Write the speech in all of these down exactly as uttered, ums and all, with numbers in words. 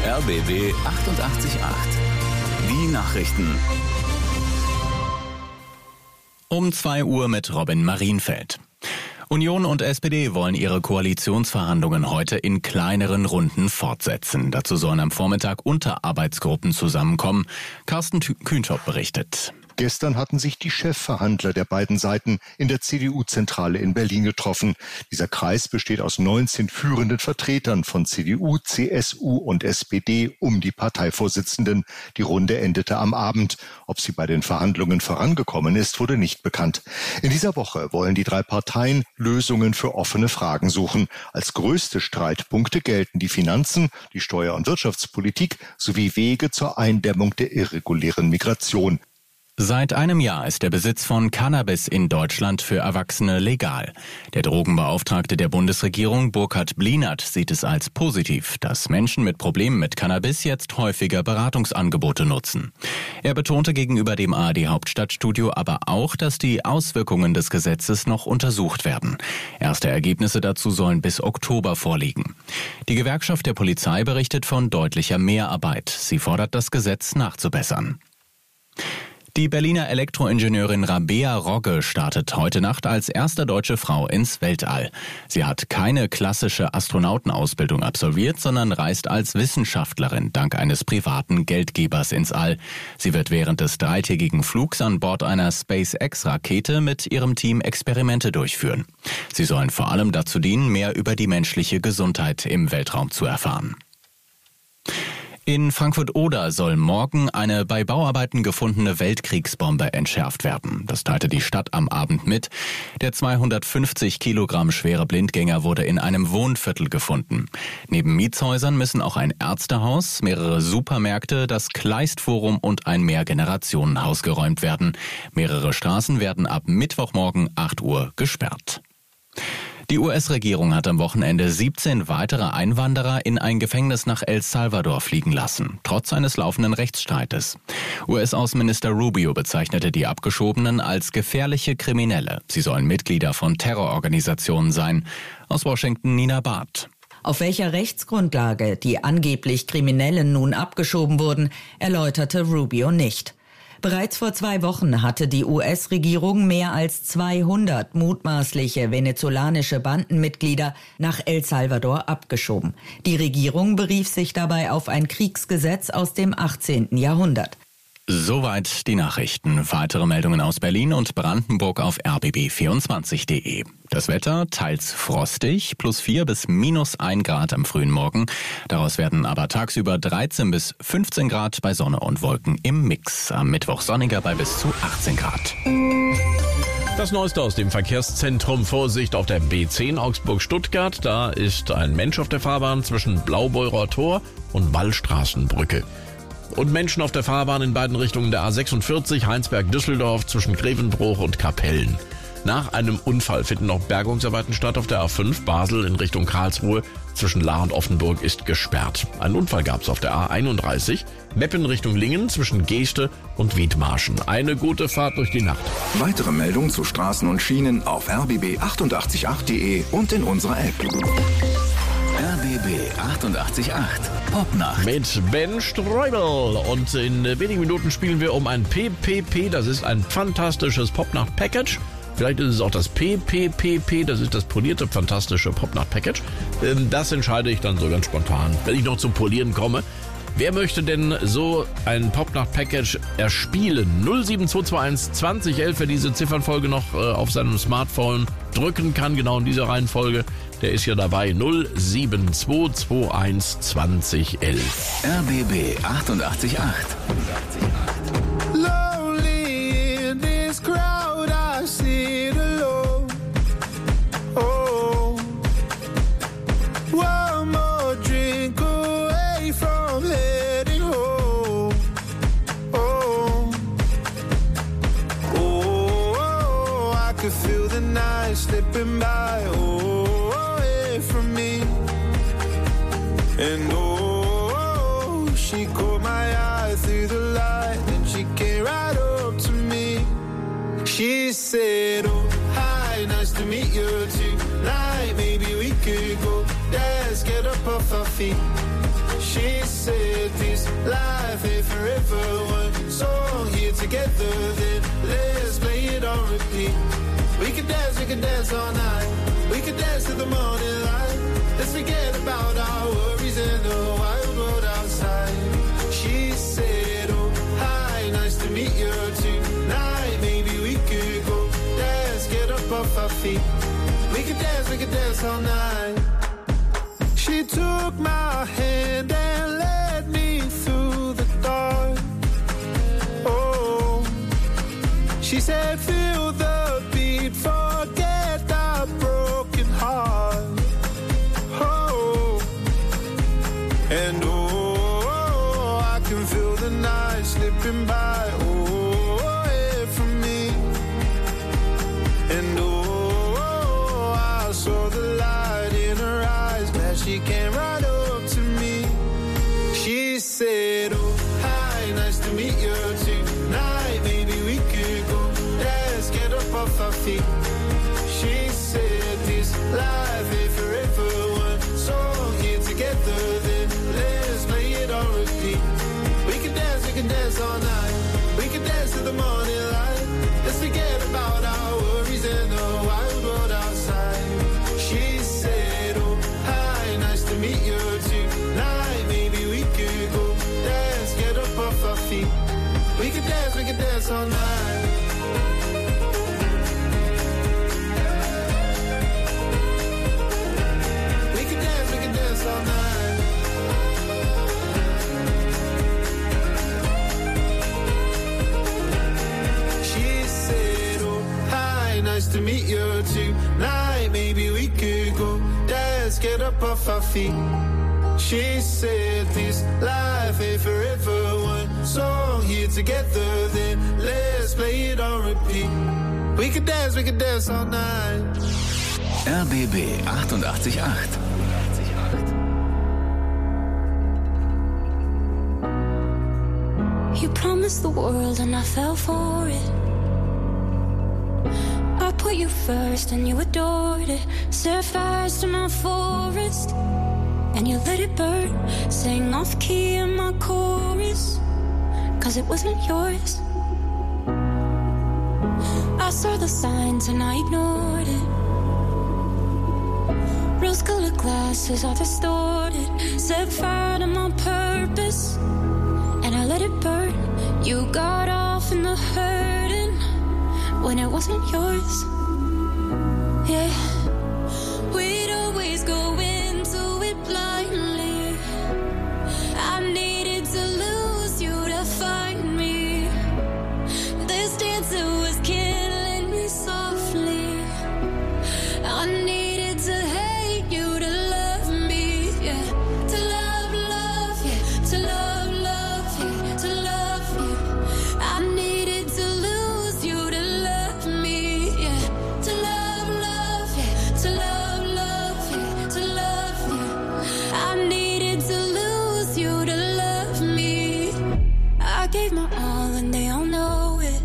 R B B achtundachtzig Komma acht. Die Nachrichten. Um zwei Uhr mit Robin Marienfeld. Union und S P D wollen ihre Koalitionsverhandlungen heute in kleineren Runden fortsetzen. Dazu sollen am Vormittag Unterarbeitsgruppen zusammenkommen. Carsten Kühntop berichtet. Gestern hatten sich die Chefverhandler der beiden Seiten in der C D U-Zentrale in Berlin getroffen. Dieser Kreis besteht aus neunzehn führenden Vertretern von C D U, C S U und S P D um die Parteivorsitzenden. Die Runde endete am Abend. Ob sie bei den Verhandlungen vorangekommen ist, wurde nicht bekannt. In dieser Woche wollen die drei Parteien Lösungen für offene Fragen suchen. Als größte Streitpunkte gelten die Finanzen, die Steuer- und Wirtschaftspolitik sowie Wege zur Eindämmung der irregulären Migration. Seit einem Jahr ist der Besitz von Cannabis in Deutschland für Erwachsene legal. Der Drogenbeauftragte der Bundesregierung, Burkhard Blinert, sieht es als positiv, dass Menschen mit Problemen mit Cannabis jetzt häufiger Beratungsangebote nutzen. Er betonte gegenüber dem A R D-Hauptstadtstudio aber auch, dass die Auswirkungen des Gesetzes noch untersucht werden. Erste Ergebnisse dazu sollen bis Oktober vorliegen. Die Gewerkschaft der Polizei berichtet von deutlicher Mehrarbeit. Sie fordert, das Gesetz nachzubessern. Die Berliner Elektroingenieurin Rabea Rogge startet heute Nacht als erste deutsche Frau ins Weltall. Sie hat keine klassische Astronautenausbildung absolviert, sondern reist als Wissenschaftlerin dank eines privaten Geldgebers ins All. Sie wird während des dreitägigen Flugs an Bord einer SpaceX-Rakete mit ihrem Team Experimente durchführen. Sie sollen vor allem dazu dienen, mehr über die menschliche Gesundheit im Weltraum zu erfahren. In Frankfurt-Oder soll morgen eine bei Bauarbeiten gefundene Weltkriegsbombe entschärft werden. Das teilte die Stadt am Abend mit. Der zweihundertfünfzig Kilogramm schwere Blindgänger wurde in einem Wohnviertel gefunden. Neben Mietshäusern müssen auch ein Ärztehaus, mehrere Supermärkte, das Kleistforum und ein Mehrgenerationenhaus geräumt werden. Mehrere Straßen werden ab Mittwochmorgen acht Uhr gesperrt. Die U S-Regierung hat am Wochenende siebzehn weitere Einwanderer in ein Gefängnis nach El Salvador fliegen lassen, trotz eines laufenden Rechtsstreites. U S-Außenminister Rubio bezeichnete die Abgeschobenen als gefährliche Kriminelle. Sie sollen Mitglieder von Terrororganisationen sein. Aus Washington Nina Barth. Auf welcher Rechtsgrundlage die angeblich Kriminellen nun abgeschoben wurden, erläuterte Rubio nicht. Bereits vor zwei Wochen hatte die U S-Regierung mehr als zweihundert mutmaßliche venezolanische Bandenmitglieder nach El Salvador abgeschoben. Die Regierung berief sich dabei auf ein Kriegsgesetz aus dem achtzehnten Jahrhundert. Soweit die Nachrichten. Weitere Meldungen aus Berlin und Brandenburg auf r b b vierundzwanzig punkt de. Das Wetter teils frostig, plus vier bis minus ein Grad am frühen Morgen. Daraus werden aber tagsüber dreizehn bis fünfzehn Grad bei Sonne und Wolken im Mix. Am Mittwoch sonniger bei bis zu achtzehn Grad. Das Neueste aus dem Verkehrszentrum. Vorsicht auf der B zehn Augsburg-Stuttgart. Da ist ein Mensch auf der Fahrbahn zwischen Blaubeurer Tor und Wallstraßenbrücke. Und Menschen auf der Fahrbahn in beiden Richtungen der A sechsundvierzig Heinsberg-Düsseldorf zwischen Grevenbruch und Kapellen. Nach einem Unfall finden noch Bergungsarbeiten statt auf der A fünf Basel in Richtung Karlsruhe. Zwischen Lahr und Offenburg ist gesperrt. Einen Unfall gab es auf der A einunddreißig Meppen Richtung Lingen zwischen Geeste und Wiedmarschen. Eine gute Fahrt durch die Nacht. Weitere Meldungen zu Straßen und Schienen auf r b b achtundachtzig Komma acht punkt de und in unserer App. R B B achtundachtzig Komma acht. Popnacht. Mit Ben Streubel. Und in wenigen Minuten spielen wir um ein P P P. Das ist ein fantastisches Popnacht-Package. Vielleicht ist es auch das P P P P. Das ist das polierte, fantastische Popnacht-Package. Das entscheide ich dann so ganz spontan, wenn ich noch zum Polieren komme. Wer möchte denn so ein Popnacht-Package erspielen? null sieben zwei zwei eins zwanzig elf, wer diese Ziffernfolge noch äh, auf seinem Smartphone drücken kann, genau in dieser Reihenfolge, der ist ja dabei. null sieben zwei zwei eins zwanzig elf. R B B achtundachtzig Komma acht. Lonely in this crowd, I sit alone. Oh, one more drink away from heading home. Oh, oh, I could feel the night slipping by. Oh, away from me. And oh, she caught my eye through the light, and she came right up to me. She said, oh, hi, nice to meet you tonight. Maybe we could go dance, get up off our feet. She said could dance all night. We could dance to the morning light. Let's forget about our worries in the wild world outside. She said, oh, hi, nice to meet you tonight. Maybe we could go dance, get up off our feet. We could dance, we could dance all night. She took my hand and led me through the dark. Oh, she said, feel the beat, forget the broken heart. Oh, and oh, I can feel the night slipping by. Oh, away from me. And oh, I saw the light in her eyes. Glad she came right up to me. She said, oh, hi, nice to meet you tonight. Maybe we could go dance, get up off our feet. She said, this life ain't forever. One song here together, then let's play it on repeat. We can dance, we can dance all night. We can dance to the morning light. Let's forget about our worries and the wild world outside. She said, oh, hi, nice to meet you tonight. Maybe we could go dance, get up off our feet. We can dance, we can dance all night. We can dance, we can dance all night. She said, oh, hi, nice to meet you tonight. Maybe we could go dance, get up off our feet. She said, this life ain't forever. One song here together, then let's play it on repeat. We can dance, we can dance all night. R B B achtundachtzig Komma acht. You promised the world and I fell for it. I put you first and you adored it. Set fires to my forest and you let it burn. Sang off key in my chorus, cause it wasn't yours. I saw the signs and I ignored it. Rose-colored glasses are distorted. Set fire to my purpose and I let it burn. You got off in the hurting when it wasn't yours. Yeah, we'd always go into it blindly. I needed to lose you to find me. This dancer was killing me softly. I needed to hate you to love me, yeah. To love, love, yeah. To love, love, yeah. To love you. I needed to lose you to love me, yeah. To love, love, yeah. To love, love, yeah. To love you. I needed to lose you to love me. I gave my all and they all know it.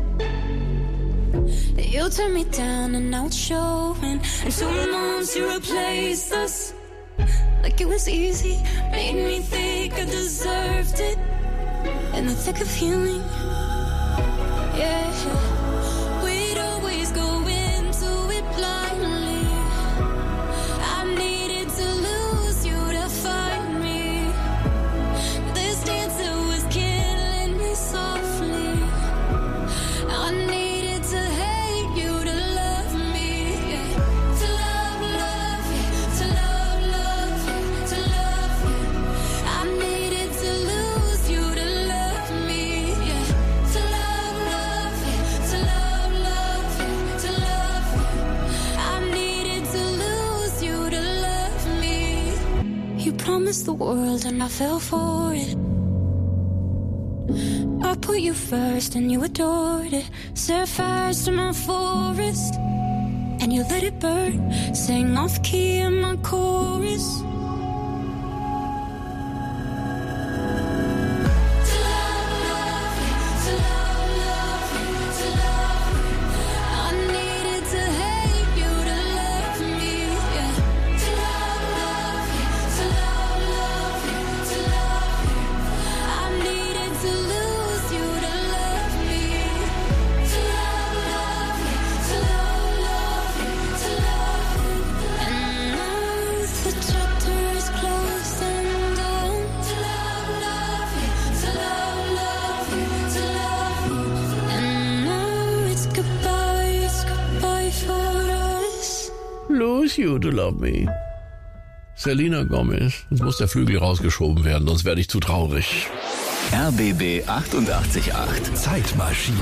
You turned me down and now it's showing. And two months you replaced us like it was easy. Made me think I deserved it in the thick of healing. Yeah, we'd always go into it blindly. I needed to lose you to find me. This dancer was killing me softly. I needed to hate you to love me, yeah. To love, love, yeah. To love, love, yeah. To love you. I needed to lose you to love me, yeah. To love, love, yeah. To love, love, yeah. To love you. I needed to lose you to love me. You promised the world and I fell for it. I put you first and you adored it. Set fires to my forest and you let it burn. Sang off key in my chorus. To love, love, yeah. To love, love, yeah. To love you. I needed to hate you to love me, yeah. To love, love, yeah. To love, love, yeah. To love you. I needed to lose you to love me. To love, love, yeah. To love, love, yeah. miss you to love me. Selena Gomez. Jetzt muss der Flügel rausgeschoben werden, sonst werde ich zu traurig. R B B achtundachtzig Komma acht Zeitmaschine.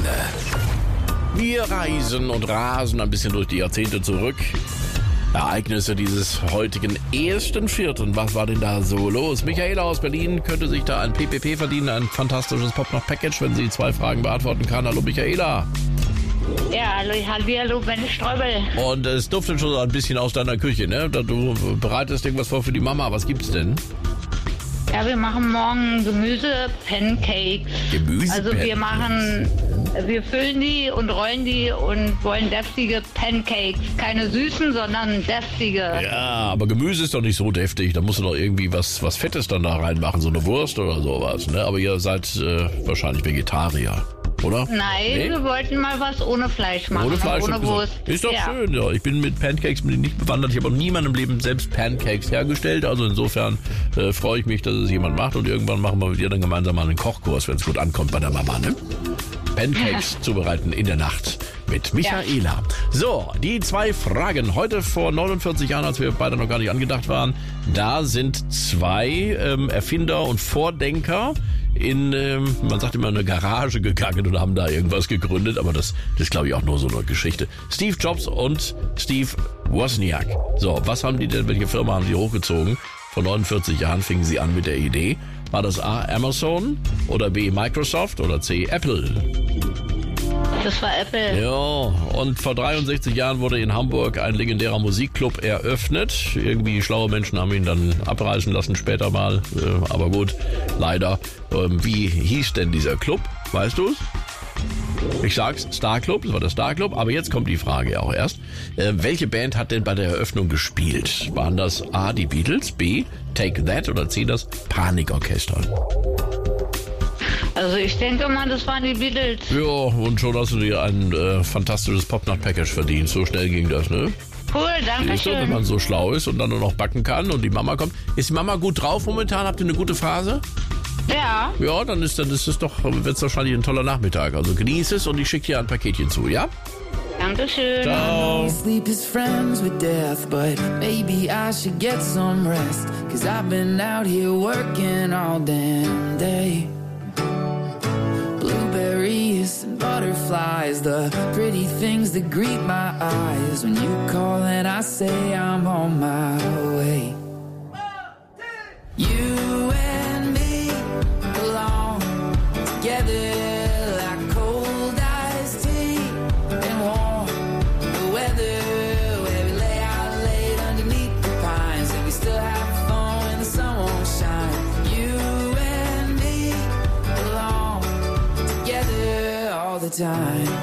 Wir reisen und rasen ein bisschen durch die Jahrzehnte zurück. Ereignisse dieses heutigen ersten Vierten. Was war denn da so los? Michaela aus Berlin könnte sich da ein P P P verdienen, ein fantastisches Pop-Nacht-Package, wenn sie zwei Fragen beantworten kann. Hallo Michaela. Ja, hallo, hallo, meine Sträubel. Und es duftet schon so ein bisschen aus deiner Küche, ne? Du bereitest irgendwas vor für die Mama. Was gibt's denn? Ja, wir machen morgen Gemüse-Pancakes. Gemüse? Also wir machen, wir füllen die und rollen die und wollen deftige Pancakes. Keine süßen, sondern deftige. Ja, aber Gemüse ist doch nicht so deftig. Da musst du doch irgendwie was, was Fettes dann da reinmachen, so eine Wurst oder sowas, ne? Aber ihr seid äh, wahrscheinlich Vegetarier. Oder? Nein, nee? Wir wollten mal was ohne Fleisch machen. Ohne Fleisch, ohne Wurst. Ist doch ja. schön, ja. Ich bin mit Pancakes nicht bewandert. Ich habe auch nie in meinem Leben selbst Pancakes hergestellt. Also insofern äh, freue ich mich, dass es jemand macht. Und irgendwann machen wir mit dir dann gemeinsam mal einen Kochkurs, wenn es gut ankommt bei der Mama, ne? Pancakes ja. zubereiten in der Nacht mit Michaela. Ja. So, die zwei Fragen. Heute vor neunundvierzig Jahren, als wir beide noch gar nicht angedacht waren, da sind zwei ähm, Erfinder und Vordenker in, ähm, man sagt immer, eine Garage gegangen und haben da irgendwas gegründet, aber das, das ist, glaube ich, auch nur so eine Geschichte. Steve Jobs und Steve Wozniak. So, was haben die denn, welche Firma haben die hochgezogen? Vor neunundvierzig Jahren fingen sie an mit der Idee. War das A, Amazon oder B, Microsoft oder C, Apple? Das war Apple. Ja, und vor dreiundsechzig Jahren wurde in Hamburg ein legendärer Musikclub eröffnet. Irgendwie schlaue Menschen haben ihn dann abreißen lassen später mal. Aber gut, leider. Wie hieß denn dieser Club? Weißt du's? Ich sag's, Star Club, das war der Star Club. Aber jetzt kommt die Frage auch erst. Äh, welche Band hat denn bei der Eröffnung gespielt? Waren das A, die Beatles, B, Take That oder C, das Panikorchester? Also ich denke mal, das waren die Beatles. Ja, und schon hast du dir ein äh, fantastisches Pop-Nacht-Package verdient. So schnell ging das, ne? Cool, danke Ist schön. doch, wenn man so schlau ist und dann nur noch backen kann und die Mama kommt. Ist die Mama gut drauf momentan? Habt ihr eine gute Phase? Ja. Ja, dann ist dann ist es doch, wird's wahrscheinlich ein toller Nachmittag. Also genieß es und ich schicke dir ein Paketchen zu, ja? Dankeschön. Ciao. Sleep is friends with death, but maybe I should get some rest. Cause I've been out here working all damn day. Blueberries and butterflies, the pretty things that greet my eyes. When you call and I say I'm on my way. You and me belong together like cold iced tea and warm the weather, where we lay out late underneath the pines and we still have fun when the sun won't shine. You and me belong together all the time.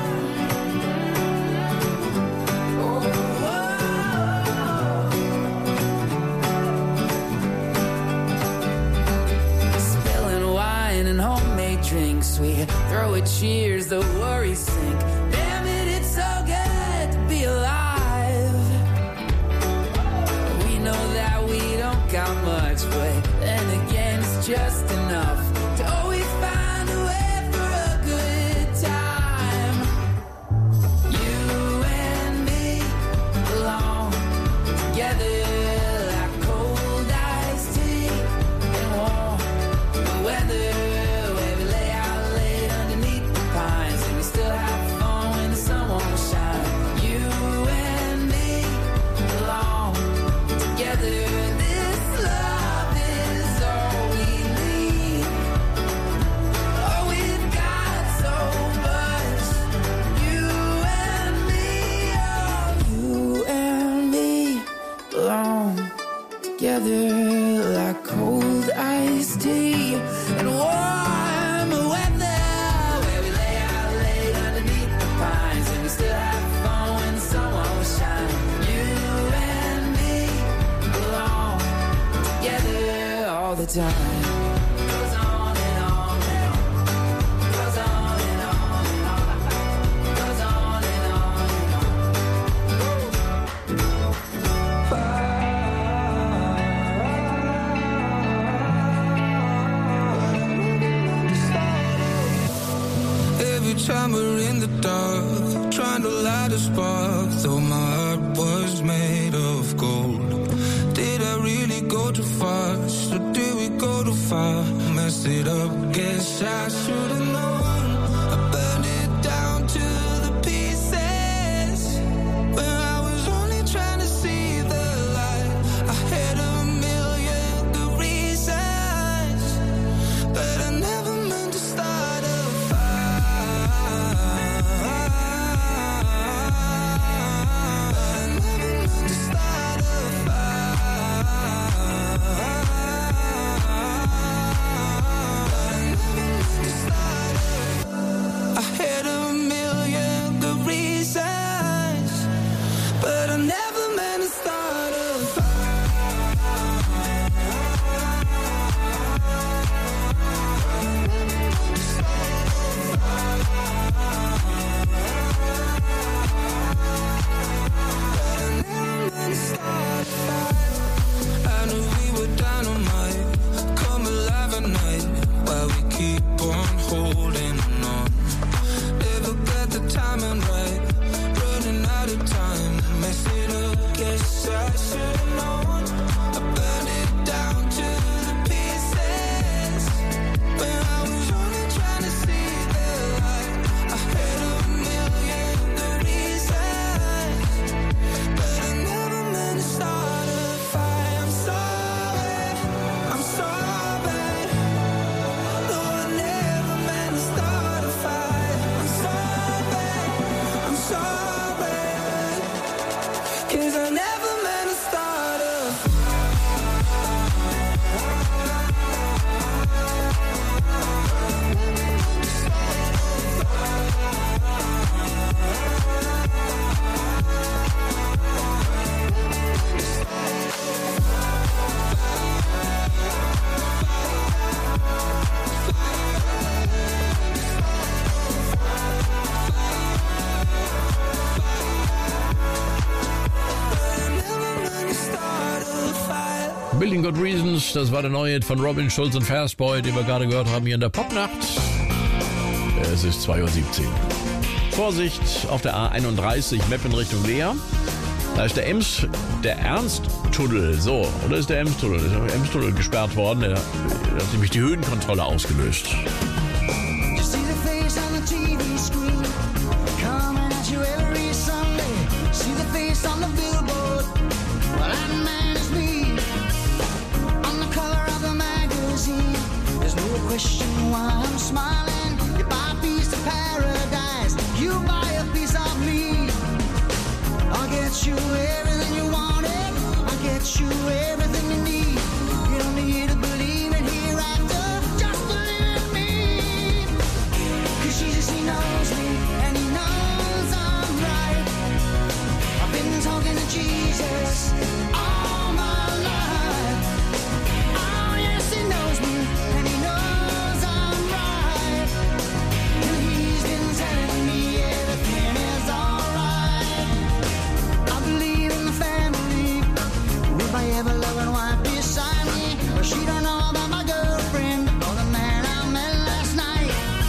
Drinks, we throw a cheers, the worries sink. Damn it, it's so good to be alive. We know that we don't got much, but then again, it's just enough to always find a way for a good time. You and me belong together like cold iced tea and warm the weather. Together like cold iced tea and warm weather, where we lay out late underneath the pines and we still have fun when the sun won't shine. You and me belong together all the time. time we're in the dark, trying to light a spark, though my heart was made of gold. Did I really go too fast, or did we go too far? Messed it up, guess I should've known. I burned it down to the pieces, when I was only trying to see the light. I had a million good reasons, but I never meant to start a fire. I never meant to start a I had a million good reasons, but I never meant to start a I knew we were dynamite, come alive at night, while we keep on holding on. Never got the timing right, running out of time, mess it up, guess I should've known. I burned it down to the pieces, when I was only trying to see the light. I had a million good reasons, but I never meant to start a fight. I'm sorry, I'm sorry. No, I never meant to start a fight. I'm sorry, I'm sorry, 'cause I never meant to start a Building Good Reasons, das war der neue Hit von Robin Schulz und Fastboy, den wir gerade gehört haben hier in der Popnacht. Es ist zwei Uhr siebzehn. Vorsicht auf der A einunddreißig, Meppen Richtung Leer. Da ist der Ems, der Ernsttunnel, so, oder ist der Emstunnel? Ist der Emstunnel gesperrt worden, der, der hat nämlich die Höhenkontrolle ausgelöst. You see the face on the T V screen, coming at you every Sunday. See the face on the billboard, well that man is me. On the cover of the magazine, there's no question why I'm smiling. You buy a piece of paradise, you buy a piece of me. I'll get you everything you wanted, I'll get you everything you need. You don't need to believe in hereafter, just believe in me. 'Cause Jesus, he knows me, and he knows I'm right. I've been talking to Jesus all my life. Oh yes, he knows me, and he knows I'm right. And he's been telling me everything is alright. I believe in the family, with my ever-loving wife beside me. But she don't know about my girlfriend or the man I met last night.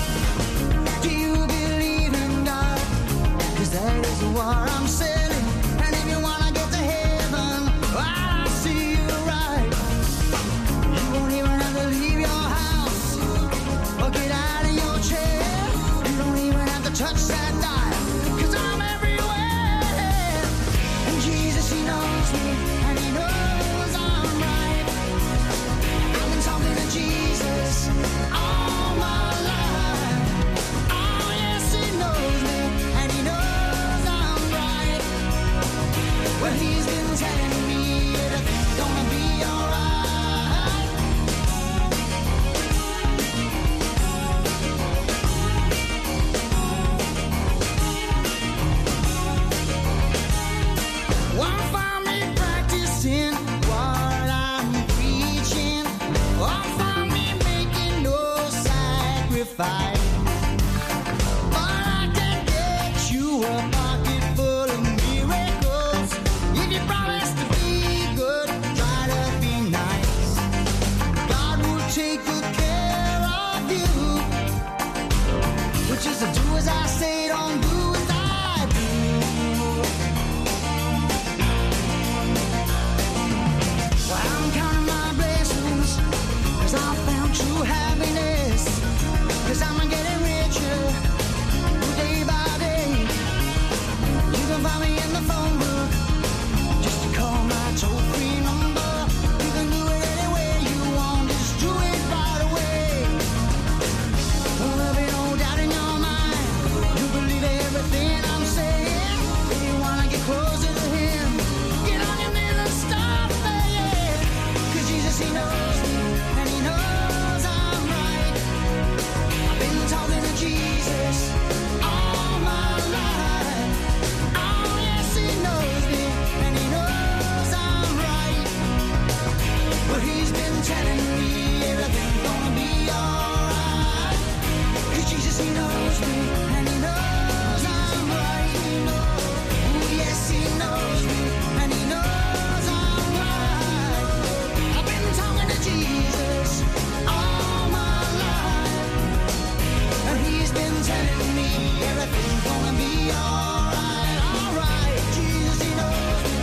Do you believe in God? 'Cause that is what I'm saying. And if you wanna get to heaven, well, I'll see you right. You won't even have to leave your house or get out of your chair. You don't even have to touch that dial, 'cause I'm everywhere. And Jesus, he knows me, and he knows I'm right. I've been talking to Jesus all my life. Oh yes, he knows me, and he knows I'm right. Well, he's been telling me everything's gonna be alright. Won't find me practicing what I'm preaching. Won't find me making no sacrifice. But I can get you a pocket full of miracles. If you promise to be good, try to be nice. God will take good care of you. Which is to do as I 'cause I'm getting richer day by day. You can find me in the phone book, just to call my toll-free number. You can do it any way you want, just do it right away. Well, there'll be no doubt in your mind, you believe everything I'm saying. If you wanna get closer to him, get on your knees and start praying. 'Cause Jesus, he knows me, and he knows I'm right. I've been talking to Jesus all my life. Oh yes, he knows me, and he knows I'm right. But he's been telling me everything's gonna be alright. 'Cause Jesus, he knows me, and he knows I'm right. Oh yes, he knows me, and he knows I'm right. I've been talking to Jesus all my life, and he's been telling me everything's gonna be alright, alright. Jesus, he knows me.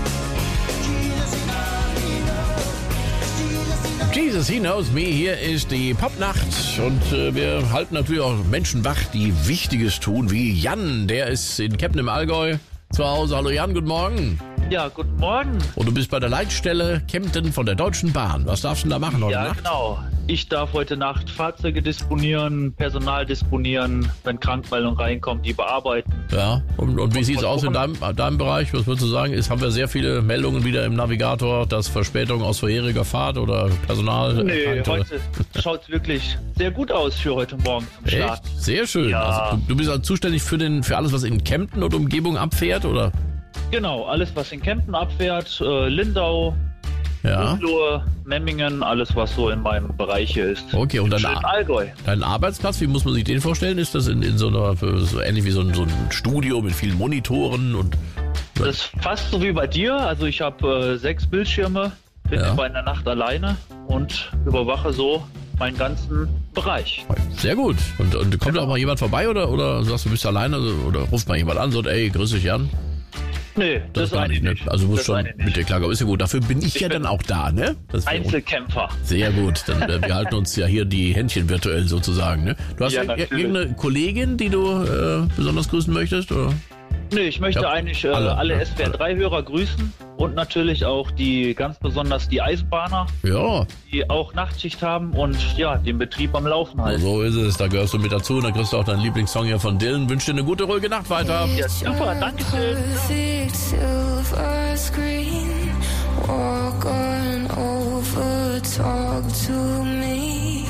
Jesus, he knows me, he knows. Jesus, he knows. Jesus, he knows me. Hier ist die Popnacht und äh, wir halten natürlich auch Menschen wach, die Wichtiges tun, wie Jan. Der ist in Kempten im Allgäu zu Hause. Hallo Jan, guten Morgen. Ja, guten Morgen. Und du bist bei der Leitstelle Kempten von der Deutschen Bahn. Was darfst du denn da machen heute Ja, Nacht? genau. Ich darf heute Nacht Fahrzeuge disponieren, Personal disponieren, wenn Krankmeldungen reinkommen, die bearbeiten. Ja, und, und wie Und sieht es aus in deinem, deinem Bereich? Was würdest du sagen? Ist, haben wir sehr viele Meldungen wieder im Navigator, dass Verspätung aus vorheriger Fahrt oder Personal? Nee, erkannte- heute schaut es wirklich sehr gut aus für heute Morgen zum Start. Echt? Sehr schön. Ja. Also, du, du bist also zuständig für, den, für alles, was in Kempten und Umgebung abfährt, oder? Genau, alles was in Kempten abfährt, äh, Lindau, Ja. Buchloe, Memmingen, alles was so in meinem Bereich hier ist. Okay, und Im dann schönen Allgäu. dein Arbeitsplatz, wie muss man sich den vorstellen? Ist das in, in so einer, so ähnlich wie so ein, so ein Studio mit vielen Monitoren und... Das ist fast so wie bei dir. Also ich habe äh, sechs Bildschirme, bin Ja. bei einer Nacht alleine und überwache so meinen ganzen Bereich. Sehr gut. Und, und kommt auch mal jemand vorbei oder, oder sagst du, bist alleine oder ruft mal jemand an und sagt, ey, grüß dich Jan? Nee, das, Das gar eigentlich nicht, ne? Also du musst Das schon eine nicht. mit dir klarkommen. Ist ja gut, dafür bin ich, Ich ja bin dann auch da, ne? Das wär- Einzelkämpfer. Sehr gut, dann äh, wir halten uns ja hier die Händchen virtuell sozusagen, ne? Du hast Ja, ir- natürlich. irgendeine Kollegin, die du äh, besonders grüßen möchtest, oder? Nee, ich möchte Ja, eigentlich äh, alle, alle, ja, S W R drei Hörer grüßen und natürlich auch die, ganz besonders die Eisenbahner, Ja, die auch Nachtschicht haben und ja, den Betrieb am Laufen halten. so ist es. Da gehörst du mit dazu und dann kriegst du auch deinen Lieblingssong hier von Dylan. Wünsche dir eine gute, ruhige Nacht weiter. Ja, super, danke schön. Perfect silver screen. Walk on over, talk to me.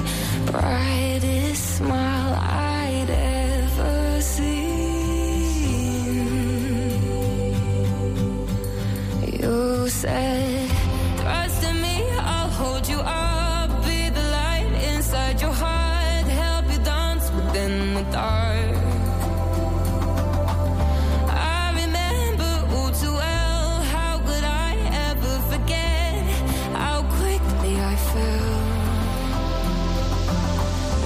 Brightest smile I'd ever seen. You said, trust in me, I'll hold you up. Be the light inside your heart. Help you dance within the dark. I remember all too well. How could I ever forget how quickly I fell?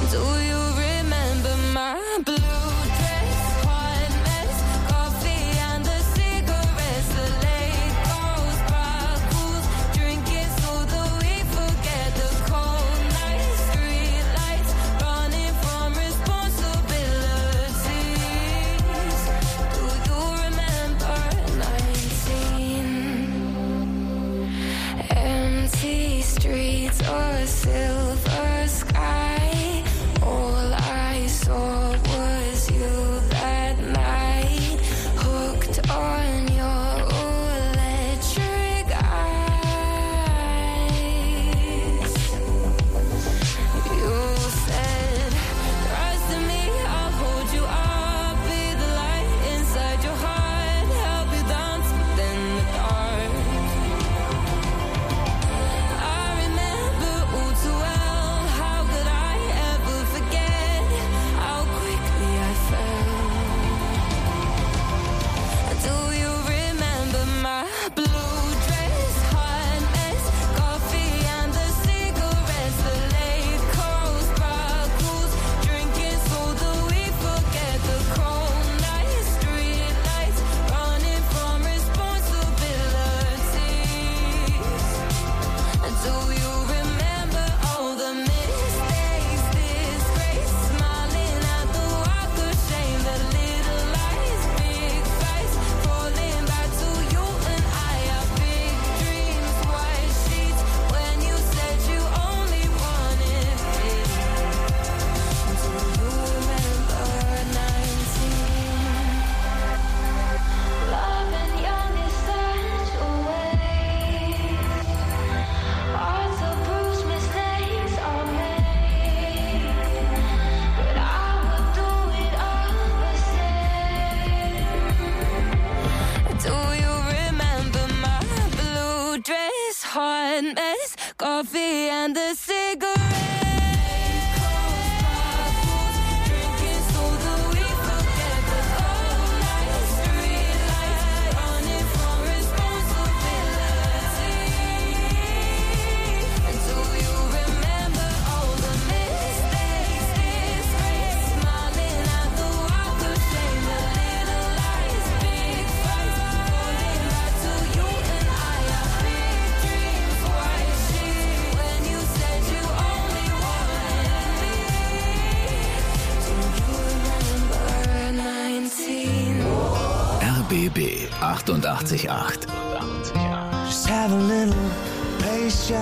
B B achtundachtzig Komma acht. Just have a little patience.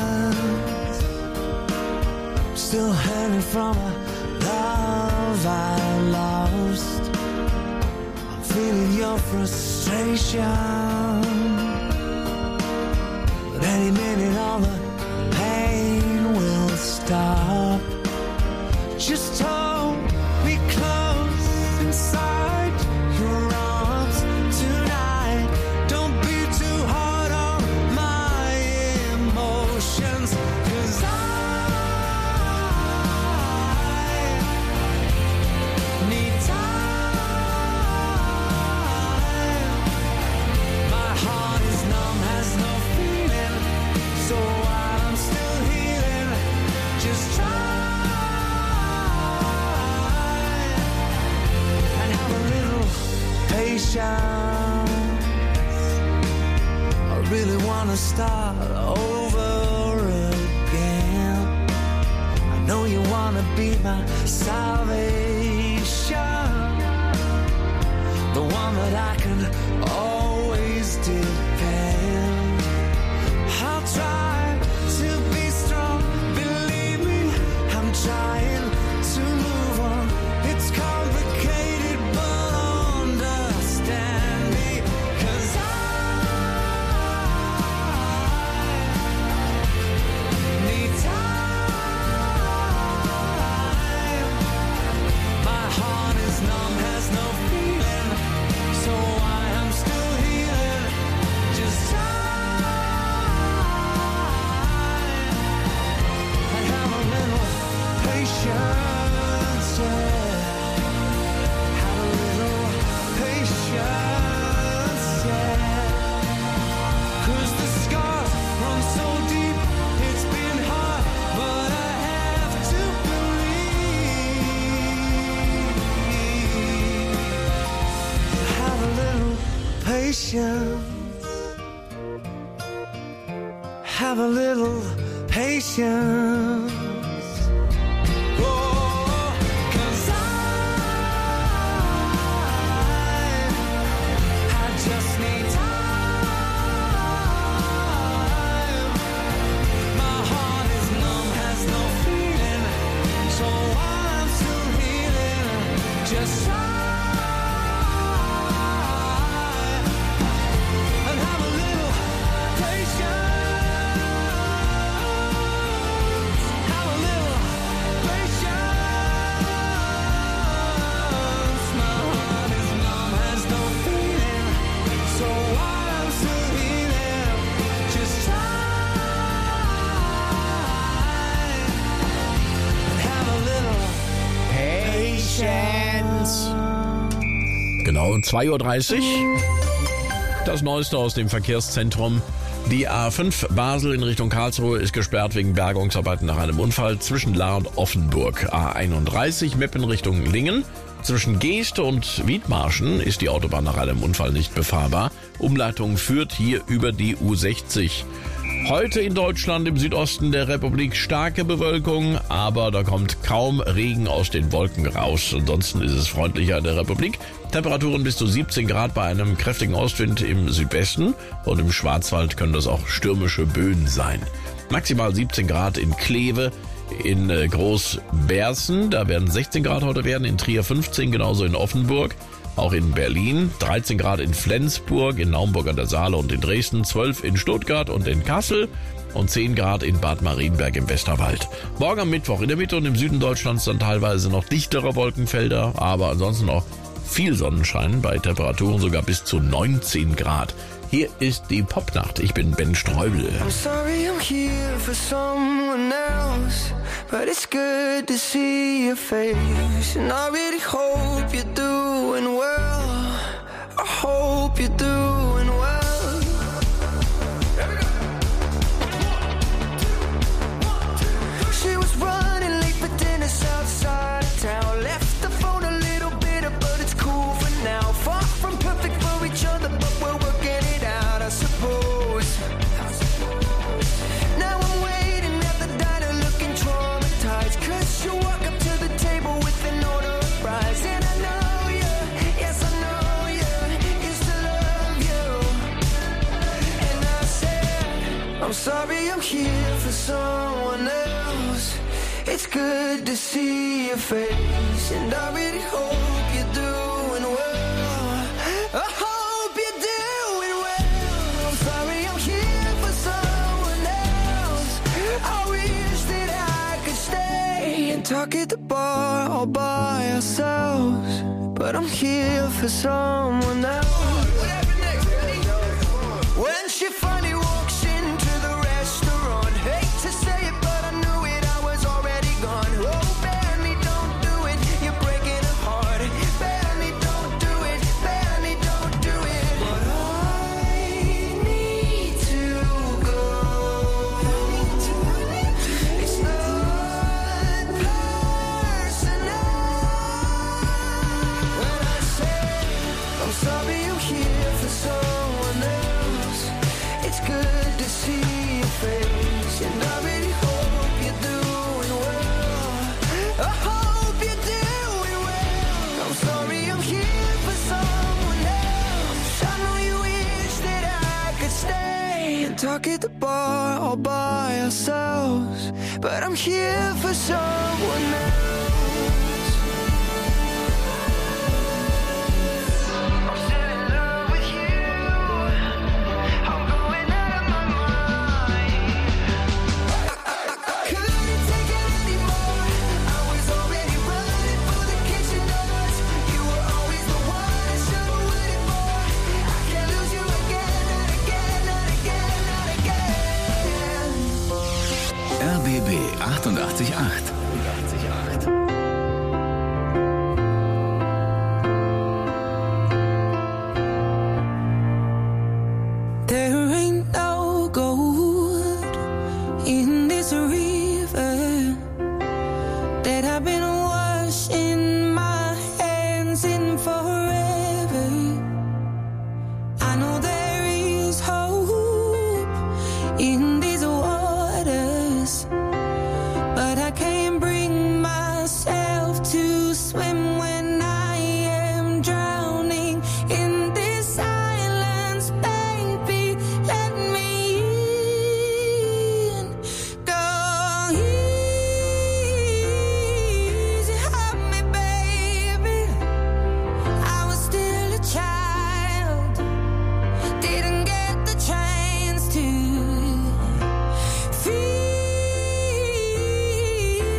Still hanging from a love I lost. I'm feeling your frustration. But any minute all the pain will stop. Just hold me close inside your arms tonight. Don't be too hard on my emotions, 'cause I need time. My heart is numb, has no feeling. So while I'm still healing, just try and have a little patience. I really wanna start over again. I know you wanna be my salvation, the one that I can always depend. I'll try to be strong, believe me, I'm trying to move on. It's complicated, but understand me, 'cause I need time. My heart is numb, has no feeling, so I am still healing. Just time and have a little patience, yeah. Have a little patience, yeah. 'Cause the scars run so deep, it's been hard, but I have to believe. Have a little patience. Have a little patience. Oh, 'cause I, I just need time. My heart is numb, has no feeling, so I'm still healing. Just try and have a little patience. Have a little patience. My heart is numb, has no feeling, so I'm still healing. Just try and have a little patience. Genau, zwei Uhr dreißig. Das Neueste aus dem Verkehrszentrum. Die A fünf Basel in Richtung Karlsruhe ist gesperrt wegen Bergungsarbeiten nach einem Unfall zwischen Lahr und Offenburg. A einunddreißig Meppen Richtung Lingen. Zwischen Geest und Wiedmarschen ist die Autobahn nach einem Unfall nicht befahrbar. Umleitung führt hier über die U sechzig. Heute in Deutschland im Südosten der Republik starke Bewölkung, aber da kommt kaum Regen aus den Wolken raus. Ansonsten ist es freundlicher in der Republik. Temperaturen bis zu siebzehn Grad bei einem kräftigen Ostwind im Südwesten und im Schwarzwald können das auch stürmische Böen sein. Maximal siebzehn Grad in Kleve, in Großbersen, da werden sechzehn Grad heute werden, in Trier fünfzehn, genauso in Offenburg. Auch in Berlin, dreizehn Grad in Flensburg, in Naumburg an der Saale und in Dresden, zwölf in Stuttgart und in Kassel und zehn Grad in Bad Marienberg im Westerwald. Morgen am Mittwoch in der Mitte und im Süden Deutschlands dann teilweise noch dichtere Wolkenfelder, aber ansonsten auch viel Sonnenschein, bei Temperaturen sogar bis zu neunzehn Grad. Hier ist die Popnacht. Ich bin Ben Streubel. I'm sorry I'm here for someone else, but it's good to see your face. And I really hope you're doing well. I hope you're doing well. She was running late for dinner outside of town. Left the phone a little bitter, but it's cool for now. Far from perfect for each other, but we're working it out, I suppose. Now I'm waiting at the diner looking traumatized, 'cause you walk up to the table with an order of fries. And I know you, yes I know you, used to It's good to see your face, and I really hope you're doing well. I hope you're doing well. I'm sorry I'm here for someone else. I wish that I could stay and talk at the bar all by ourselves, but I'm here for someone else. When she finally walks into the restaurant, hate to say it, but I knew it, I was already gone. Oh, Benny, don't do it, you're breaking her heart. Benny, don't do it, Benny, don't do it. But I need to go. It's not personal. When I say I'm sorry I'm here for someone else, it's good to see your face, and I really hope you're doing well. I hope you're doing well. I'm sorry I'm here for someone else. I know you wish that I could stay and talk at the bar all by ourselves, but I'm here for someone else. I'm still in love with you. I'm going out of my mind. I couldn't take it anymore. I was already running for the kitchen doors. You were always the one I should have waited for. I can't lose you again, not again, not again, not again. R B B achtundachtzig Komma acht. There ain't no gold in this river that I've been washing my hands in forever. I know there is hope in these waters, but I can't bring myself to swim when I am drowning in this silence. Baby, let me in. Go easy on me, baby. I was still a child, didn't get the chance to feel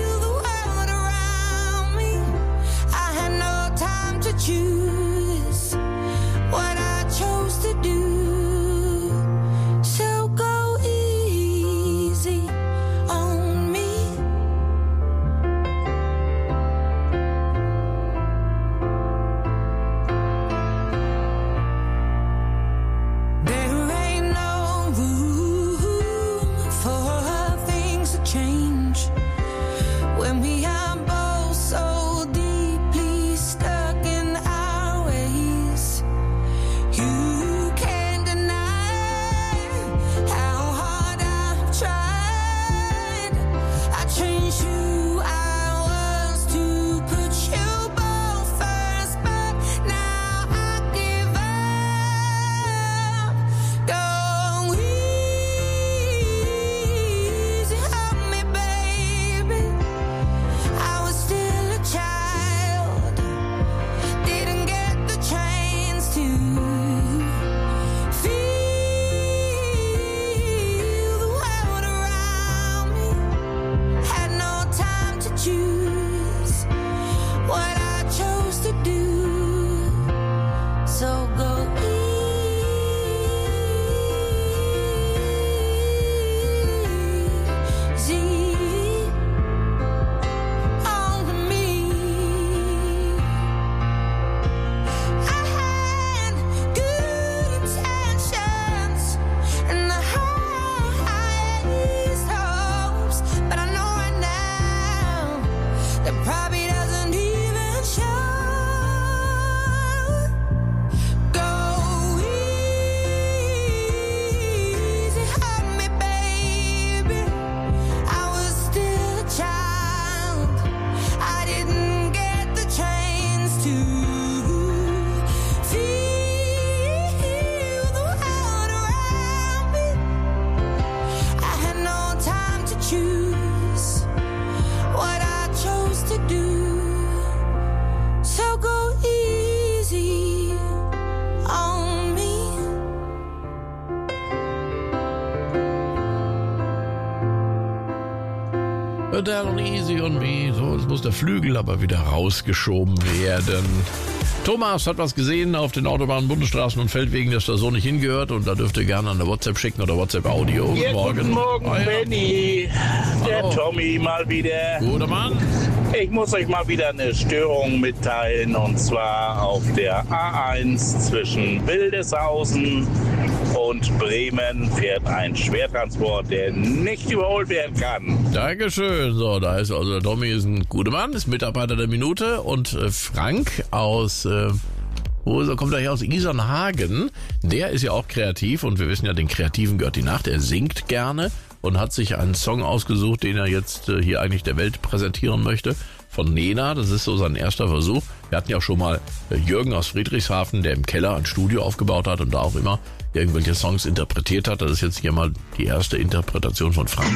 Down easy on me. So, jetzt muss der Flügel aber wieder rausgeschoben werden. Thomas hat was gesehen auf den Autobahnen, Bundesstraßen und Feldwegen, dass das so nicht hingehört. Und da dürft ihr gerne an der WhatsApp schicken oder WhatsApp-Audio. Ja, Morgen. Guten Morgen, ah, ja. Benny. Der Hallo. Tommy mal wieder. Guter Mann. Ich muss euch mal wieder eine Störung mitteilen. Und zwar auf der A eins zwischen Wildeshausen und Bremen fährt ein Schwertransport, der nicht überholt werden kann. Dankeschön. So, da ist also der Tommy ist ein guter Mann, ist Mitarbeiter der Minute. Und äh, Frank aus, äh, wo ist er, kommt er hier aus Isernhagen, der ist ja auch kreativ und wir wissen ja, den Kreativen gehört die Nacht. Er singt gerne und hat sich einen Song ausgesucht, den er jetzt äh, hier eigentlich der Welt präsentieren möchte. Von Nena, das ist so sein erster Versuch. Wir hatten ja auch schon mal äh, Jürgen aus Friedrichshafen, der im Keller ein Studio aufgebaut hat und da auch immer irgendwelche Songs interpretiert hat. Das ist jetzt hier mal die erste Interpretation von Frank.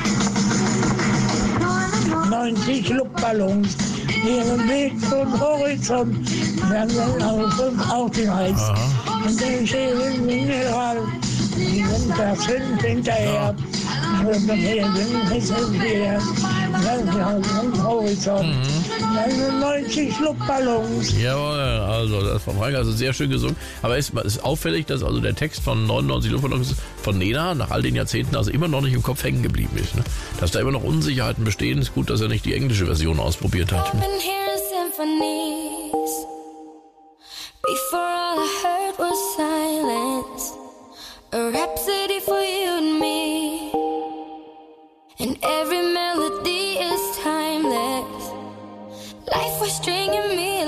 neunzig Luftballons, ihren Weg zum Horizont, werden auf und auf den Hals. Aha. Und dann stehe ich im Mineral, die sind da fünf hinterher. Und dann ist es wieder, und Horizont. Mhm. Also neunzig Luftballons. Jawohl, also das ist von Frank, also sehr schön gesungen. Aber es ist auffällig, dass also der Text von neunundneunzig Luftballons von Nena nach all den Jahrzehnten also immer noch nicht im Kopf hängen geblieben ist. Ne? Dass da immer noch Unsicherheiten bestehen, ist gut, dass er nicht die englische Version ausprobiert hat. I've been hearing symphonies. Before all I heard was silence. A rhapsody for you and me. And every melody is timeless. Life was stringing me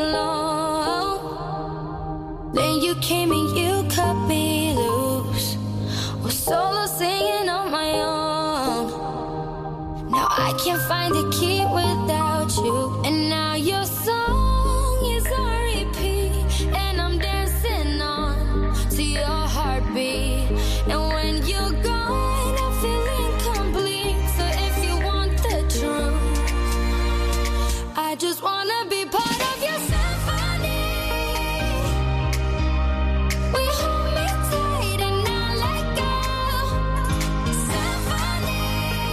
along. Then you came and you cut me loose. Was solo singing on my own. Now I can't find a key without you. And now your song is on repeat. And I'm dancing on to your heartbeat. And when you're gone, I feel incomplete. So if you want the truth, I just wanna be part of your symphony. We hold me tight and not let go. Symphony,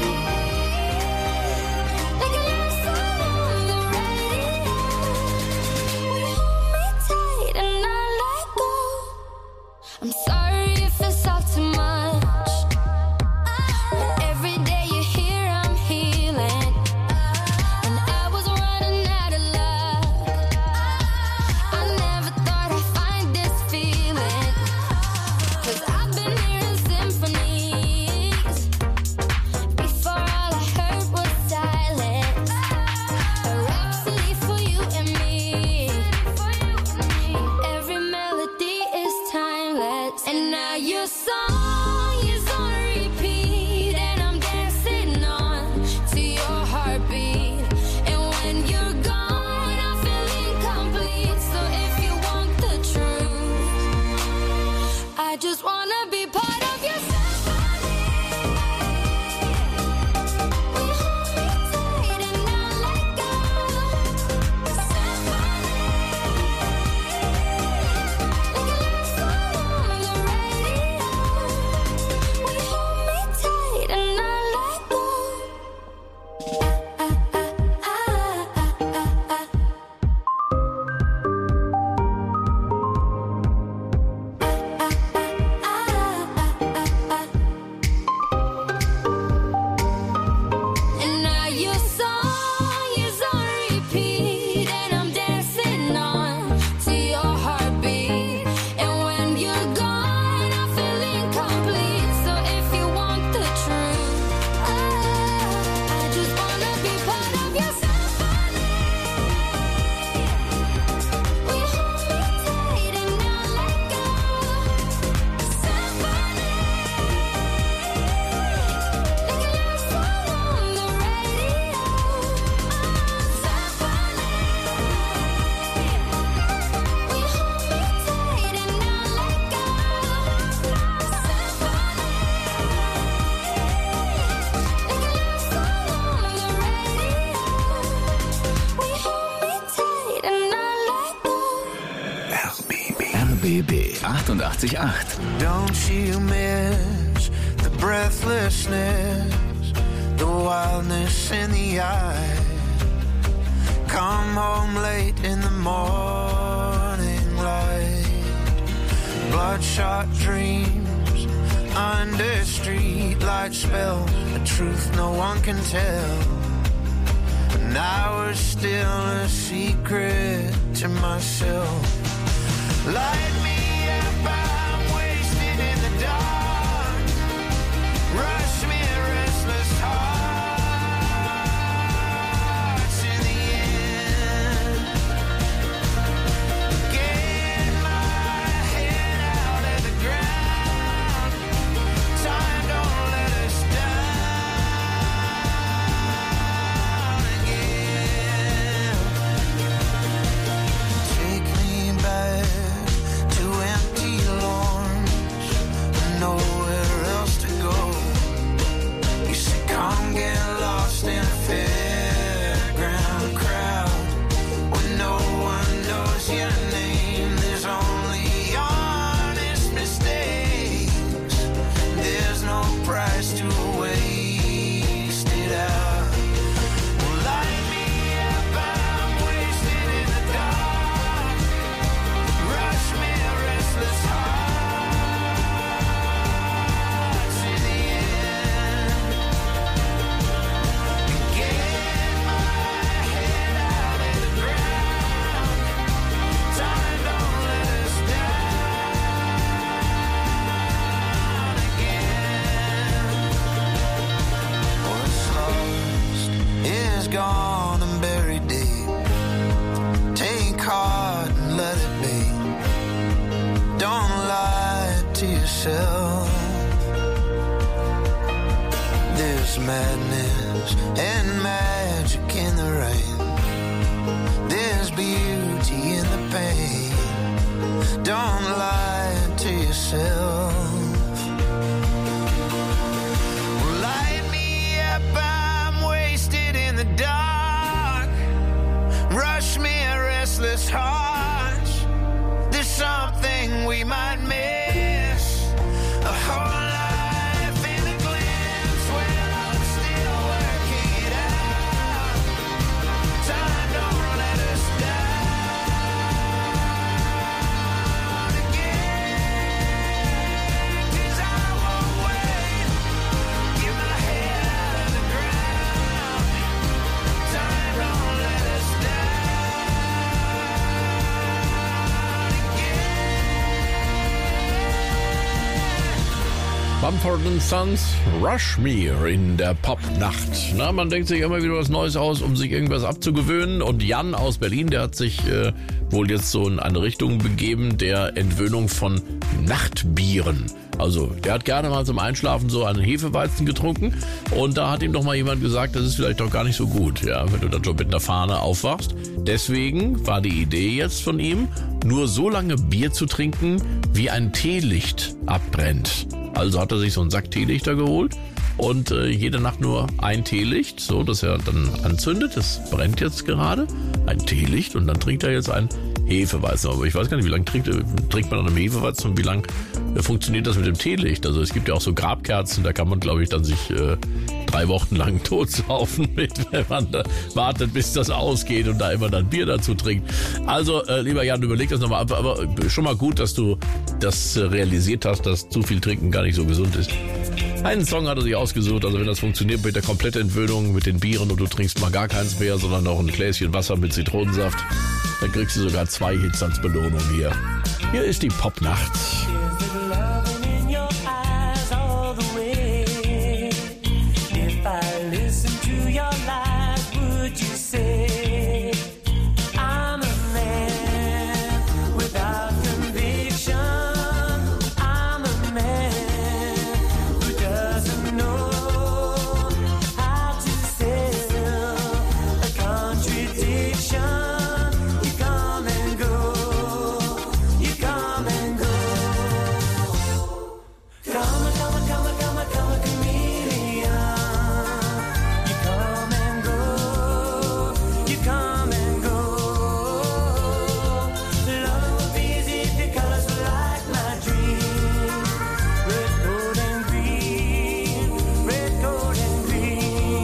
like a love song on the radio. We hold me tight and not let go. I'm sorry if it's all too much. But every day you're here, I'm healing. And I was running out of luck. I never thought I'd find this feeling. Cause I've been hearing symphonies. Before all I heard was silence. A rhapsody for you and me. Every melody is timeless. And now your song is on repeat. And I'm dancing on to your heartbeat. And when you're gone, I feel incomplete. So if you want the truth, I just wanna be part of your symphony. We hold me tight and not let go. Symphony, like a love song on the radio. We hold me tight and not let go. And now your song is on repeat. And I'm dancing on to your heartbeat. And when you're gone, I feel incomplete. So if you want the truth, I just wanna be part of your symphony. We hold me tight and not let go. Symphony, like a love song on the radio. Symphony, we hold me tight and not let go. Symphony, like a love song on the radio. We hold me tight and not let go. R B B achtundachtzig Komma acht. Don't you miss the breathlessness, the wildness in the eye. Come home late in the morning light. Bloodshot dreams under street light spells, a truth no one can tell. And I was still a secret to myself. Light me up, I'm wasted in the dark. Rush me, restless hearts in the end. Get my head out of the ground. Time don't let us down again. Take me back to empty lawns, nowhere else to go. You say come get lost in a fairground crowd when no one knows your name. There's only honest mistakes. There's no price to waste it out. Well, light me up, I'm wasted in the dark. Rush me, restless hearts in the end. Get my head out of the ground. Time don't let us down again. What's lost is gone and buried deep. Take heart and let it be. Don't lie to yourself. There's madness and magic in the rain. There's beauty in the pain. Don't lie to yourself. Light me up, I'm wasted in the dark. Rush me, a restless heart. There's something we might miss. A whole life in a glimpse. Well, I'm still working it out. Time don't let us down again. 'Cause I won't wait. Get my head out of the ground. Time don't let us down again. Mumford and Sons, Rush Me in der Popnacht. Na, man denkt sich immer wieder was Neues aus, um sich irgendwas abzugewöhnen. Und Jan aus Berlin, der hat sich äh, wohl jetzt so in eine Richtung begeben, der Entwöhnung von Nachtbieren. Also, der hat gerne mal zum Einschlafen so einen Hefeweizen getrunken. Und da hat ihm doch mal jemand gesagt, das ist vielleicht doch gar nicht so gut, ja, wenn du dann schon mit einer Fahne aufwachst. Deswegen war die Idee jetzt von ihm, nur so lange Bier zu trinken, wie ein Teelicht abbrennt. Also hat er sich so einen Sack Teelichter geholt und äh, jede Nacht nur ein Teelicht, so dass er dann anzündet. Das brennt jetzt gerade, ein Teelicht, und dann trinkt er jetzt ein Hefeweizen. Aber ich weiß gar nicht, wie lange trinkt, trinkt man an einem Hefeweizen und wie lange äh, funktioniert das mit dem Teelicht? Also es gibt ja auch so Grabkerzen, da kann man, glaube ich, dann sich äh, drei Wochen lang totsaufen mit, wenn man da wartet, bis das ausgeht und da immer dann Bier dazu trinkt. Also, äh, lieber Jan, überleg das nochmal ab, aber schon mal gut, dass du das äh, realisiert hast, dass zu viel Trinken gar nicht so gesund ist. Einen Song hat er sich ausgesucht, also wenn das funktioniert mit der kompletten Entwöhnung, mit den Bieren und du trinkst mal gar keins mehr, sondern noch ein Gläschen Wasser mit Zitronensaft, dann kriegst du sogar zwei Hits als Belohnung hier. Hier ist die Popnacht. Red, gold, and green.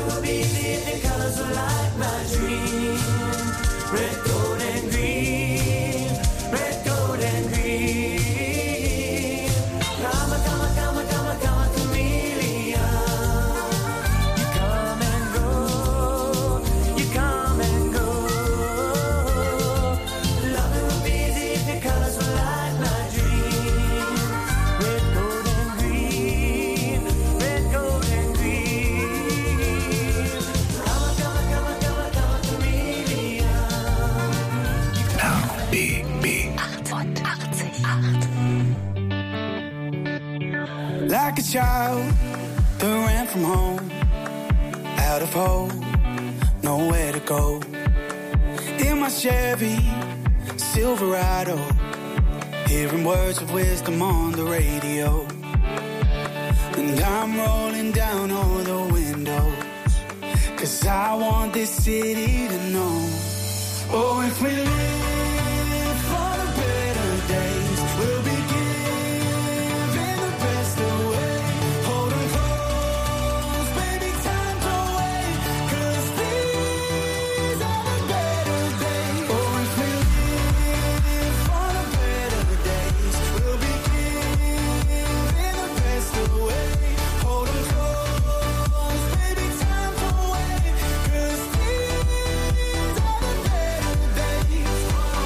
would be easy if the colors were like my dream. Red, gold, and green. Red, gold, and green. Come on, come on, come on, come on, come on, chameleon. You come and go. You come and go. Love it would be easy if the colors were like my dream. Red, gold, and green. Red, gold, and green. Come on, come on, come on, come on, come on, chameleon. R B B. achtundachtzig Komma acht. Like a child that ran from home, out of hope, nowhere to go. In my Chevy Silverado, hearing words of wisdom on the radio. And I'm rolling down all the windows, 'cause I want this city to know. Oh, if we live for the better days, we'll be giving the best away. Hold 'em close, baby, time to wait, 'cause these are the better days. Oh, if we live for the better days, we'll be giving the best away. Hold 'em close, baby, time to wait, 'cause these are the better days.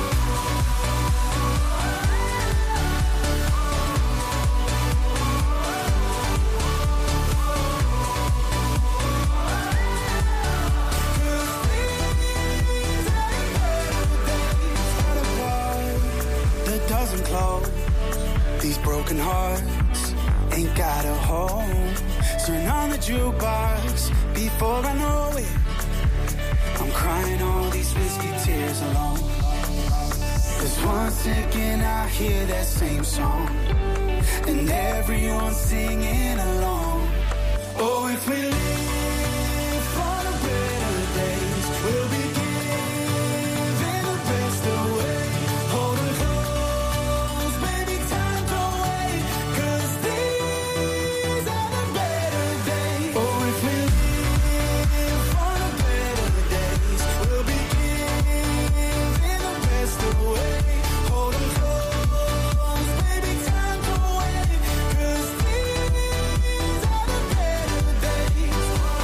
That doesn't close. These broken hearts ain't got a home. Turn on the jukebox before I know it. I'm crying all these whiskey tears alone. 'Cause one second I hear that same song, and everyone's singing along. Oh, if we live for the better days, we'll be giving the best away. Hold 'em close, baby, time to wait, 'cause these are the better days. Oh, if we live for the better days, we'll be giving the best away. Hold 'em close, baby, time to wait, 'cause these are the better days.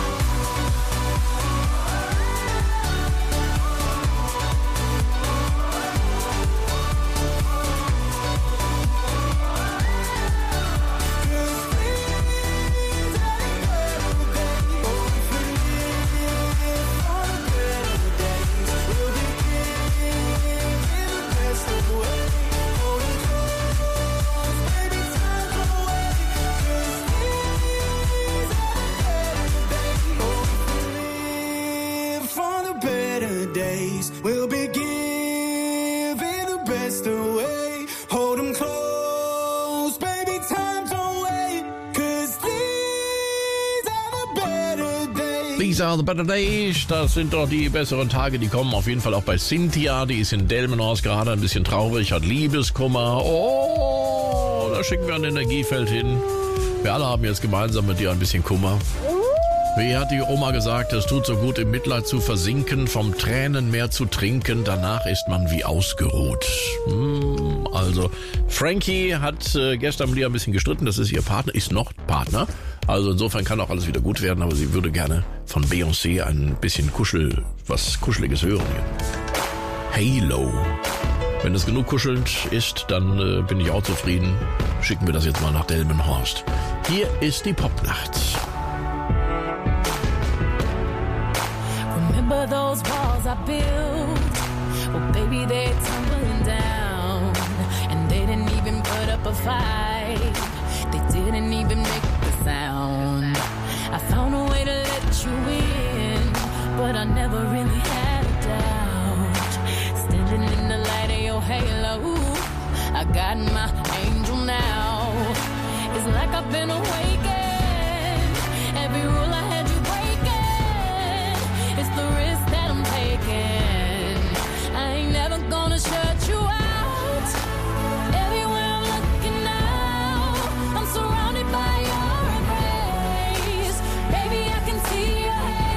For the better days, we'll be giving the best away. Hold 'em close, baby, time to wait, 'cause these are the better days. These are the better days. Das sind doch die besseren Tage. Die kommen auf jeden Fall auch bei Cynthia. Die ist in Delmenhorst gerade ein bisschen traurig, hat Liebeskummer. Oh, da schicken wir ein Energiefeld hin. Wir alle haben jetzt gemeinsam mit dir ein bisschen Kummer. Wie hat die Oma gesagt, es tut so gut, im Mitleid zu versinken, vom Tränenmeer zu trinken, danach ist man wie ausgeruht. Hm, also, Frankie hat äh, gestern mit ihr ein bisschen gestritten, das ist ihr Partner, ist noch Partner. Also insofern kann auch alles wieder gut werden, aber sie würde gerne von Beyoncé ein bisschen Kuschel, was Kuscheliges hören. Halo. Wenn es genug kuschelnd ist, dann äh, bin ich auch zufrieden. Schicken wir das jetzt mal nach Delmenhorst. Hier ist die Popnacht. Remember those walls I built? Well, baby, they're tumbling down. And they didn't even put up a fight. They didn't even make a sound. I found a way to let you in, but I never really had a doubt. Standing in the light of your halo, I got my angel now. It's like I've been awakened. Every rule I had you breaking. It's the risk that I'm taking. I ain't never gonna shut you out. Everywhere I'm looking now, I'm surrounded by your embrace. Baby, I can see your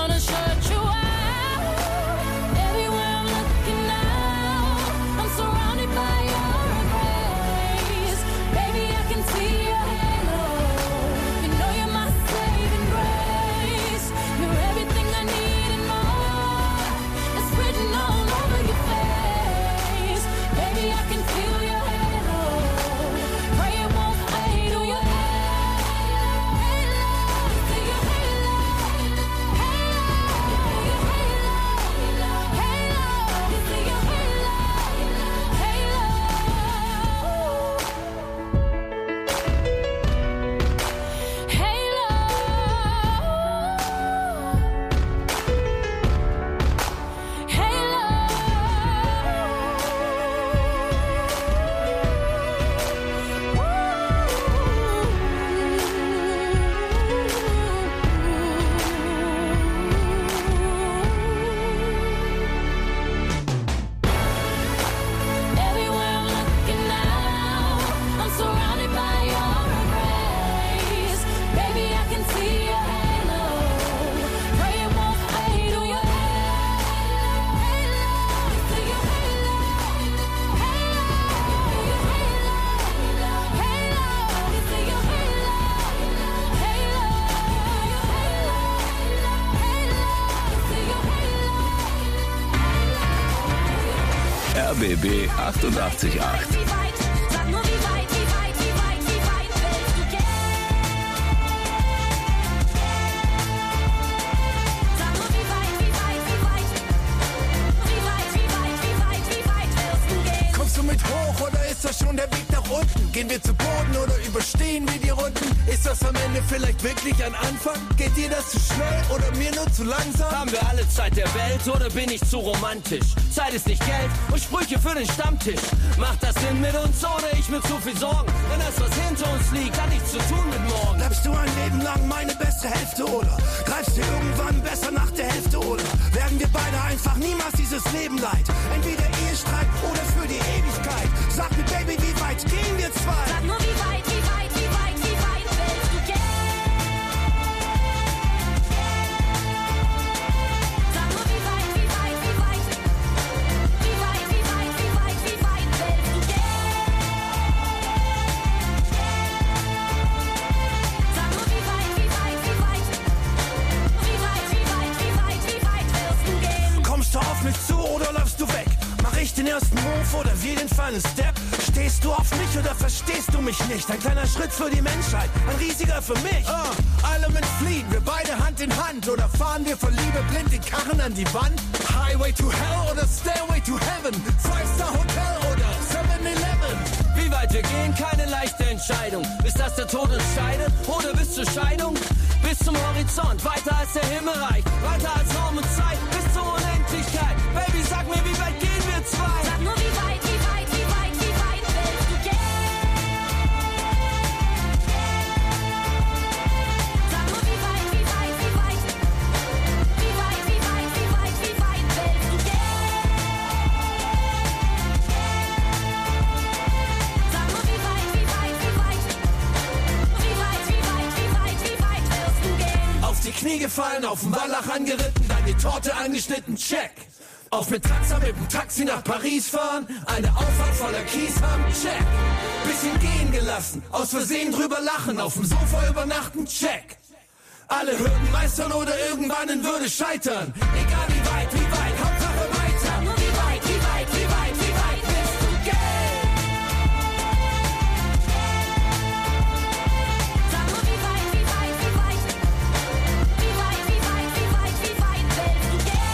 wanna shut you out. Everywhere I'm looking now, I'm surrounded by your embrace. Baby, I can see your halo. You know you're my saving grace. You're everything I need and more. It's written all over your face. Baby, I can feel your halo. Pray it won't fade. Do your R B B achtundachtzig Komma acht. Sag nur wie weit, wie weit, wie weit, wie weit willst du gehen? Sag nur wie weit, wie weit, wie weit, wie weit, wie weit, wie weit, wie weit willst du gehen? Kommst du mit hoch oder ist das schon der Weg nach unten? Gehen wir zu Boden oder überstehen wir die Runden? Ist das am Ende vielleicht wirklich ein Anfang? Geht dir das zu schnell oder mir nur zu langsam? Haben wir alle Zeit der Welt oder bin ich zu romantisch? Zeit ist nicht Geld und Sprüche für den Stammtisch. Macht das Sinn mit uns oder ich mit zu viel Sorgen? Wenn das, was hinter uns liegt, hat nichts zu tun mit morgen. Bleibst du ein Leben lang meine beste Hälfte oder greifst du irgendwann besser nach der Hälfte oder werden wir beide einfach niemals dieses Leben leid? Entweder Ehestreit oder für die Ewigkeit. Sag mir, Baby, wie weit gehen wir zwei? Sag nur wie weit, wie weit, wie weit, wie weit willst du gehen? Sag nur wie weit, wie weit, wie weit, wie weit, wie weit, wie weit, wie weit willst du gehen? Sag nur wie weit, wie weit, wie weit, wie weit, wie weit, wie weit, wie weit willst du gehen? Kommst du auf mich zu oder läufst du weg? Mach ich den ersten Move oder wir den Final Step? Stehst du auf mich oder verstehst du mich nicht? Ein kleiner Schritt für die Menschheit, ein riesiger für mich. Uh, alle mit fliehen, wir beide Hand in Hand. Oder fahren wir vor Liebe blind den Karren an die Wand? Highway to Hell oder Stairway to Heaven? Five-Star Hotel oder seven eleven? Wie weit wir gehen, keine leichte Entscheidung. Bis dass der Tod uns scheidet oder bis zur Scheidung? Bis zum Horizont, weiter als der Himmel reicht. Weiter als Raum und Zeit, bis zur Unendlichkeit. Baby, sag mir, wie weit gehen wir zwei? Sag nur wie weit, wie weit, wie weit, wie weit willst du gehen? Sag nur wie weit, wie weit, wie weit, wie weit, wie weit, wie weit, wie weit willst du gehen? Sag nur wie weit, wie weit, wie weit, wie weit, wie weit, wie weit, wie weit willst du gehen? Auf die Knie gefallen, auf den Wallach angeritten, dann die Torte angeschnitten, check. Auf mit Taxa mit dem Taxi nach Paris fahren, eine Auffahrt voller Kies haben, check. Bisschen gehen gelassen, aus Versehen drüber lachen, auf dem Sofa übernachten, check. Alle Hürden meistern oder irgendwann in Würde scheitern. Egal wie weit, wie weit, Hauptsache weiter. Nur wie weit, wie weit, wie weit, wie weit willst du gehen? Sag nur wie weit, wie weit, wie weit, wie weit, wie weit, wie weit, wie weit willst du gehen?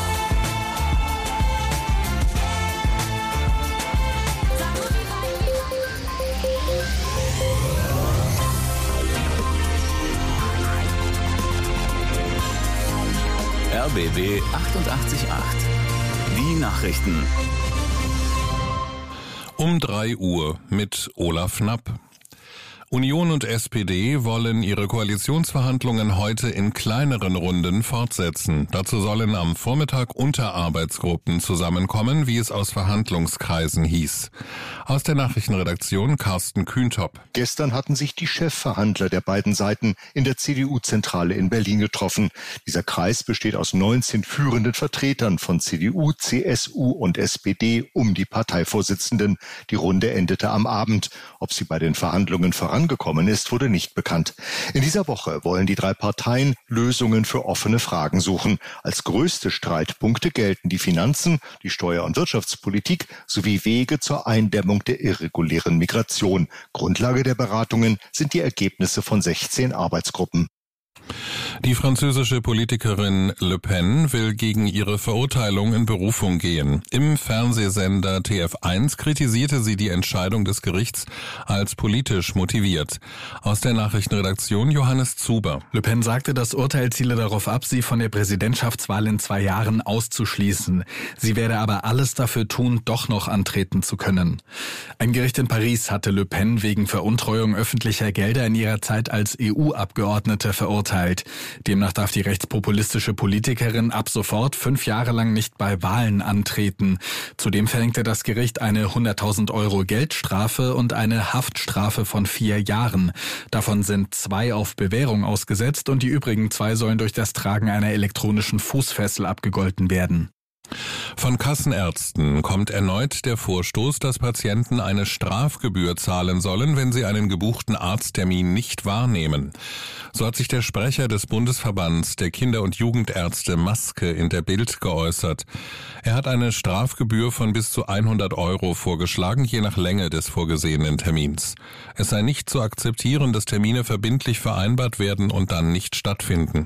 Sag nur wie weit, wie R B B achtundachtzig Komma acht. Die Nachrichten. Um drei Uhr mit Olaf Knapp. Union und S P D wollen ihre Koalitionsverhandlungen heute in kleineren Runden fortsetzen. Dazu sollen am Vormittag Unterarbeitsgruppen zusammenkommen, wie es aus Verhandlungskreisen hieß. Aus der Nachrichtenredaktion Carsten Kühntop. Gestern hatten sich die Chefverhandler der beiden Seiten in der C D U-Zentrale in Berlin getroffen. Dieser Kreis besteht aus neunzehn führenden Vertretern von C D U, C S U und S P D um die Parteivorsitzenden. Die Runde endete am Abend. Ob sie bei den Verhandlungen vorangekommen ist, wurde nicht bekannt. In dieser Woche wollen die drei Parteien Lösungen für offene Fragen suchen. Als größte Streitpunkte gelten die Finanzen, die Steuer- und Wirtschaftspolitik sowie Wege zur Eindämmung der irregulären Migration. Grundlage der Beratungen sind die Ergebnisse von sechzehn Arbeitsgruppen. Die französische Politikerin Le Pen will gegen ihre Verurteilung in Berufung gehen. Im Fernsehsender T F eins kritisierte sie die Entscheidung des Gerichts als politisch motiviert. Aus der Nachrichtenredaktion Johannes Zuber. Le Pen sagte, das Urteil ziele darauf ab, sie von der Präsidentschaftswahl in zwei Jahren auszuschließen. Sie werde aber alles dafür tun, doch noch antreten zu können. Ein Gericht in Paris hatte Le Pen wegen Veruntreuung öffentlicher Gelder in ihrer Zeit als E U-Abgeordnete verurteilt. Demnach darf die rechtspopulistische Politikerin ab sofort fünf Jahre lang nicht bei Wahlen antreten. Zudem verhängte das Gericht eine hunderttausend Euro Geldstrafe und eine Haftstrafe von vier Jahren. Davon sind zwei auf Bewährung ausgesetzt und die übrigen zwei sollen durch das Tragen einer elektronischen Fußfessel abgegolten werden. Von Kassenärzten kommt erneut der Vorstoß, dass Patienten eine Strafgebühr zahlen sollen, wenn sie einen gebuchten Arzttermin nicht wahrnehmen. So hat sich der Sprecher des Bundesverbands der Kinder- und Jugendärzte Maske in der Bild geäußert. Er hat eine Strafgebühr von bis zu hundert Euro vorgeschlagen, je nach Länge des vorgesehenen Termins. Es sei nicht zu akzeptieren, dass Termine verbindlich vereinbart werden und dann nicht stattfinden.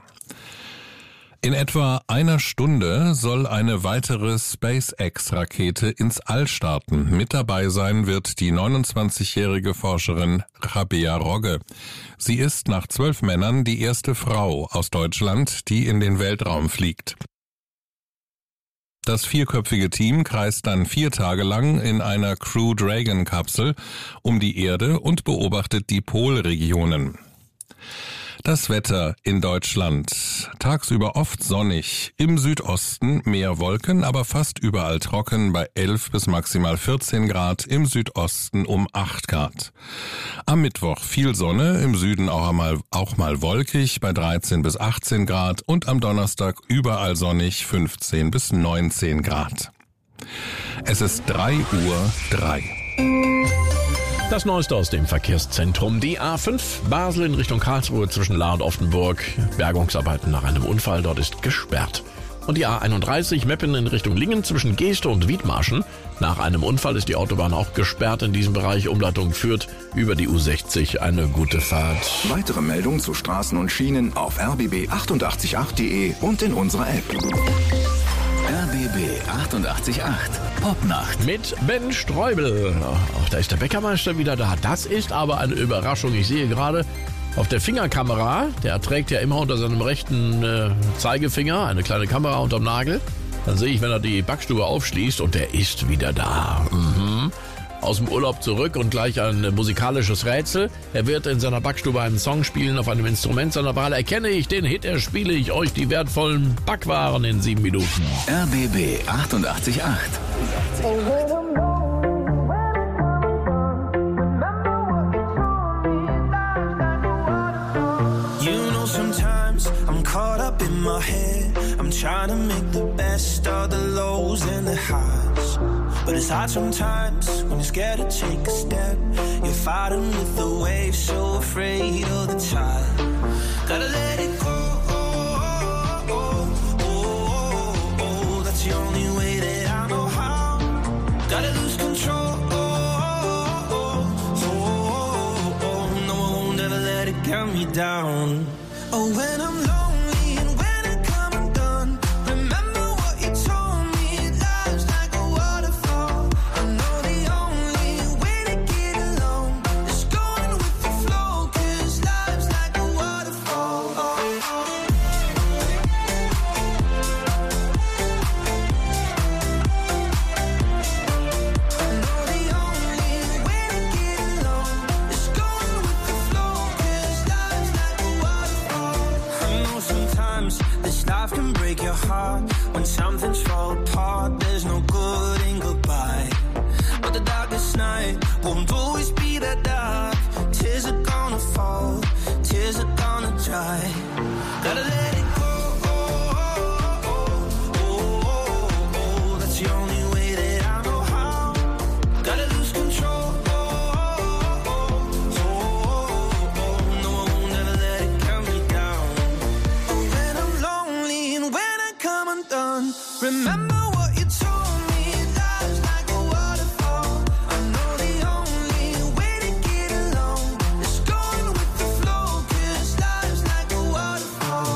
In etwa einer Stunde soll eine weitere SpaceX-Rakete ins All starten. Mit dabei sein wird die neunundzwanzigjährige Forscherin Rabea Rogge. Sie ist nach zwölf Männern die erste Frau aus Deutschland, die in den Weltraum fliegt. Das vierköpfige Team kreist dann vier Tage lang in einer Crew Dragon-Kapsel um die Erde und beobachtet die Polregionen. Das Wetter in Deutschland. Tagsüber oft sonnig, im Südosten mehr Wolken, aber fast überall trocken bei elf bis maximal vierzehn Grad, im Südosten um acht Grad. Am Mittwoch viel Sonne, im Süden auch mal, auch mal wolkig bei dreizehn bis achtzehn Grad und am Donnerstag überall sonnig fünfzehn bis neunzehn Grad. Es ist drei Uhr drei. Das Neueste aus dem Verkehrszentrum. Die A fünf Basel in Richtung Karlsruhe zwischen Lahr und Offenburg. Bergungsarbeiten nach einem Unfall, dort ist gesperrt. Und die A einunddreißig Meppen in Richtung Lingen zwischen Geeste und Wiedmarschen. Nach einem Unfall ist die Autobahn auch gesperrt in diesem Bereich. Umleitung führt über die U sechzig. Eine gute Fahrt. Weitere Meldungen zu Straßen und Schienen auf r b b achtundachtzig Komma acht punkt de und in unserer App. R B B achtundachtzig Komma acht Popnacht mit Ben Streubel. Ach, da ist der Bäckermeister wieder da. Das ist aber eine Überraschung. Ich sehe gerade auf der Fingerkamera, der trägt ja immer unter seinem rechten äh, Zeigefinger eine kleine Kamera unterm Nagel. Dann sehe ich, wenn er die Backstube aufschließt und der ist wieder da. Mhm. Aus dem Urlaub zurück und gleich ein musikalisches Rätsel. Er wird in seiner Backstube einen Song spielen auf einem Instrument seiner Wahl. Erkenne ich den Hit, erspiele ich euch die wertvollen Backwaren in sieben Minuten. R B B achtundachtzig Komma acht. You know sometimes I'm caught up in my head. I'm trying to make the best of the lows and the highs. But it's hard sometimes when you're scared to take a step. You're fighting with the waves, so afraid of the tide. Gotta let it go. Oh, oh, oh, oh, that's the only way that I know how. Gotta lose control. Oh, oh, oh, oh, no, I won't ever let it get me down. Oh, when I'm lonely and when I come undone, remember what you told me. Life's like a waterfall. I know the only way to get along is going with the flow, 'cause life's like a waterfall. Oh, oh. I know the only way to get along is going with the Sometimes this life can break your heart. When something's fall apart, there's no good in goodbye. But the darkest night won't always be that dark. Tears are gonna fall, tears are gonna dry. Gotta let it go. That's the only way that I know how. Gotta lose control. No, I won't ever let it count me down. When I'm lonely and when I come undone, remember what you told me. Life's like a waterfall. I know the only way to get along is going with the flow. 'Cause life's like a waterfall.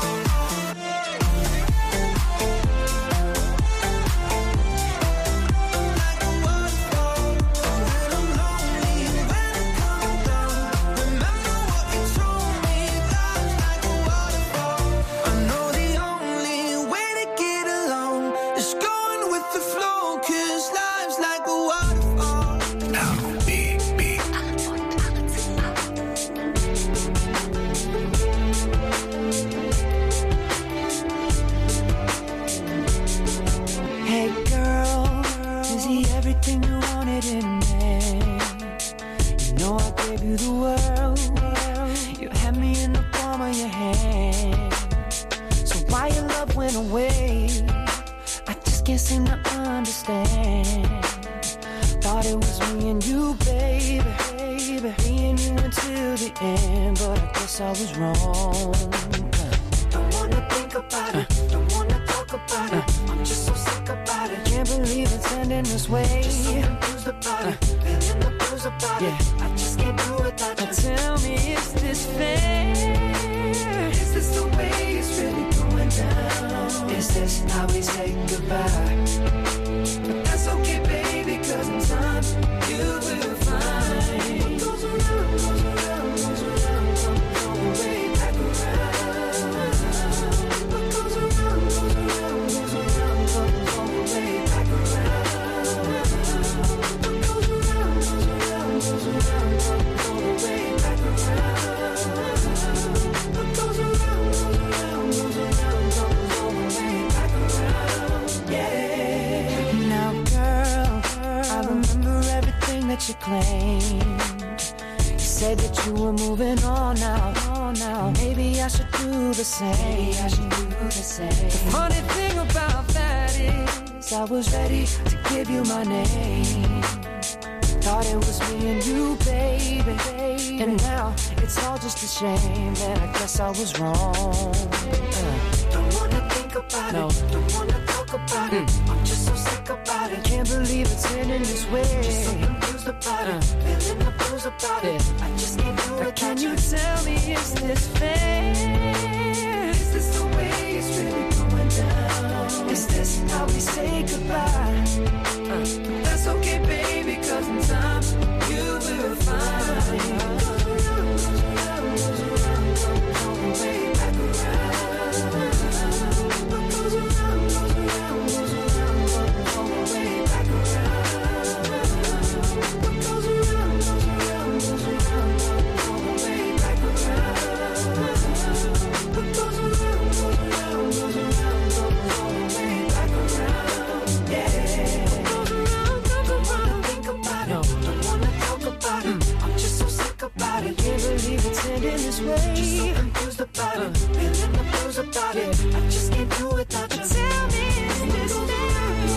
Hey girl, is he everything you wanted in a man? You know I gave you the world. You had me in the palm of your hand. So why your love went away? I just can't seem to understand. Thought it was me and you, baby, baby. Me and you until the end, but I guess I was wrong. Don't wanna think about it, don't wanna talk about it. I'm just so sick about it. Can't believe it's ending this way. Just so confused about it, feeling the blues about it. I just can't do it without you. Tell me, is this fair? Is this the way it's really going down? Is this how we say goodbye? But that's okay, baby, 'cause in time you will find what goes around, goes around, goes around, comes all the way back around. What goes around, goes around, goes around, comes all the way back around. What goes around, goes around, goes around, comes all the way back around. What goes around, goes around, goes around, comes all the way back around. Yeah. Now, girl, I remember everything that you claimed. You said that you were moving on now. On now. Maybe I should do the same. Maybe I should do the same. The funny thing about that is I was ready to give you my name. Thought it was me and you, baby, baby. And now it's all just a shame. And I guess I was wrong. Uh. Don't wanna think about no. it. Don't wanna talk about mm. it. I'm just so sick about it. Can't believe it's ending this way. Just so confused about uh. it. Feeling the blues about yeah. it. I just can't do it. Can you tell me, is this fair? Is this the way it's really going down? Is this how we say goodbye? Uh. That's okay, baby, 'cause in time you will find. Goes around, goes around, goes around, comes all the way back around. What goes around, goes around, goes around, comes all the way back around. What goes around, goes around, goes around, comes all the way back around. What goes around, goes around, goes around, comes all the way back around. Yeah. What goes around, comes around. Think about it, don't wanna talk about it. I'm just so sick about it. Can't believe it's ending this way. Just so confused about it, feeling the blues about it. I just can't do it without you. Tell me, is this fair?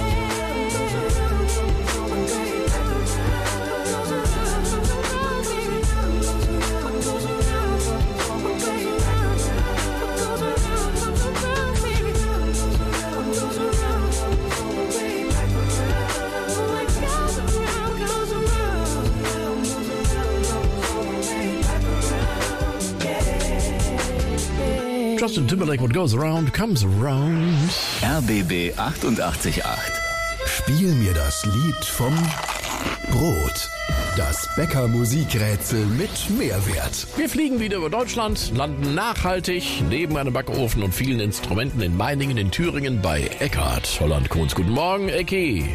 Goes around, comes all the way back around. Goes around, goes around, goes around, goes around, goes around, comes all the way back around. Goes around, comes around, baby. Goes around, goes around, comes all the way back around. Like goes around, goes around, goes around, comes all the way back around. Yeah. Justin Timberlake, what goes around, comes around. R B B achtundachtzig Komma acht. Spiel mir das Lied vom Brot. Das Bäcker-Musikrätsel mit Mehrwert. Wir fliegen wieder über Deutschland, landen nachhaltig neben einem Backofen und vielen Instrumenten in Meiningen in Thüringen bei Eckhardt. Holland Kohns. Guten Morgen, Ecki.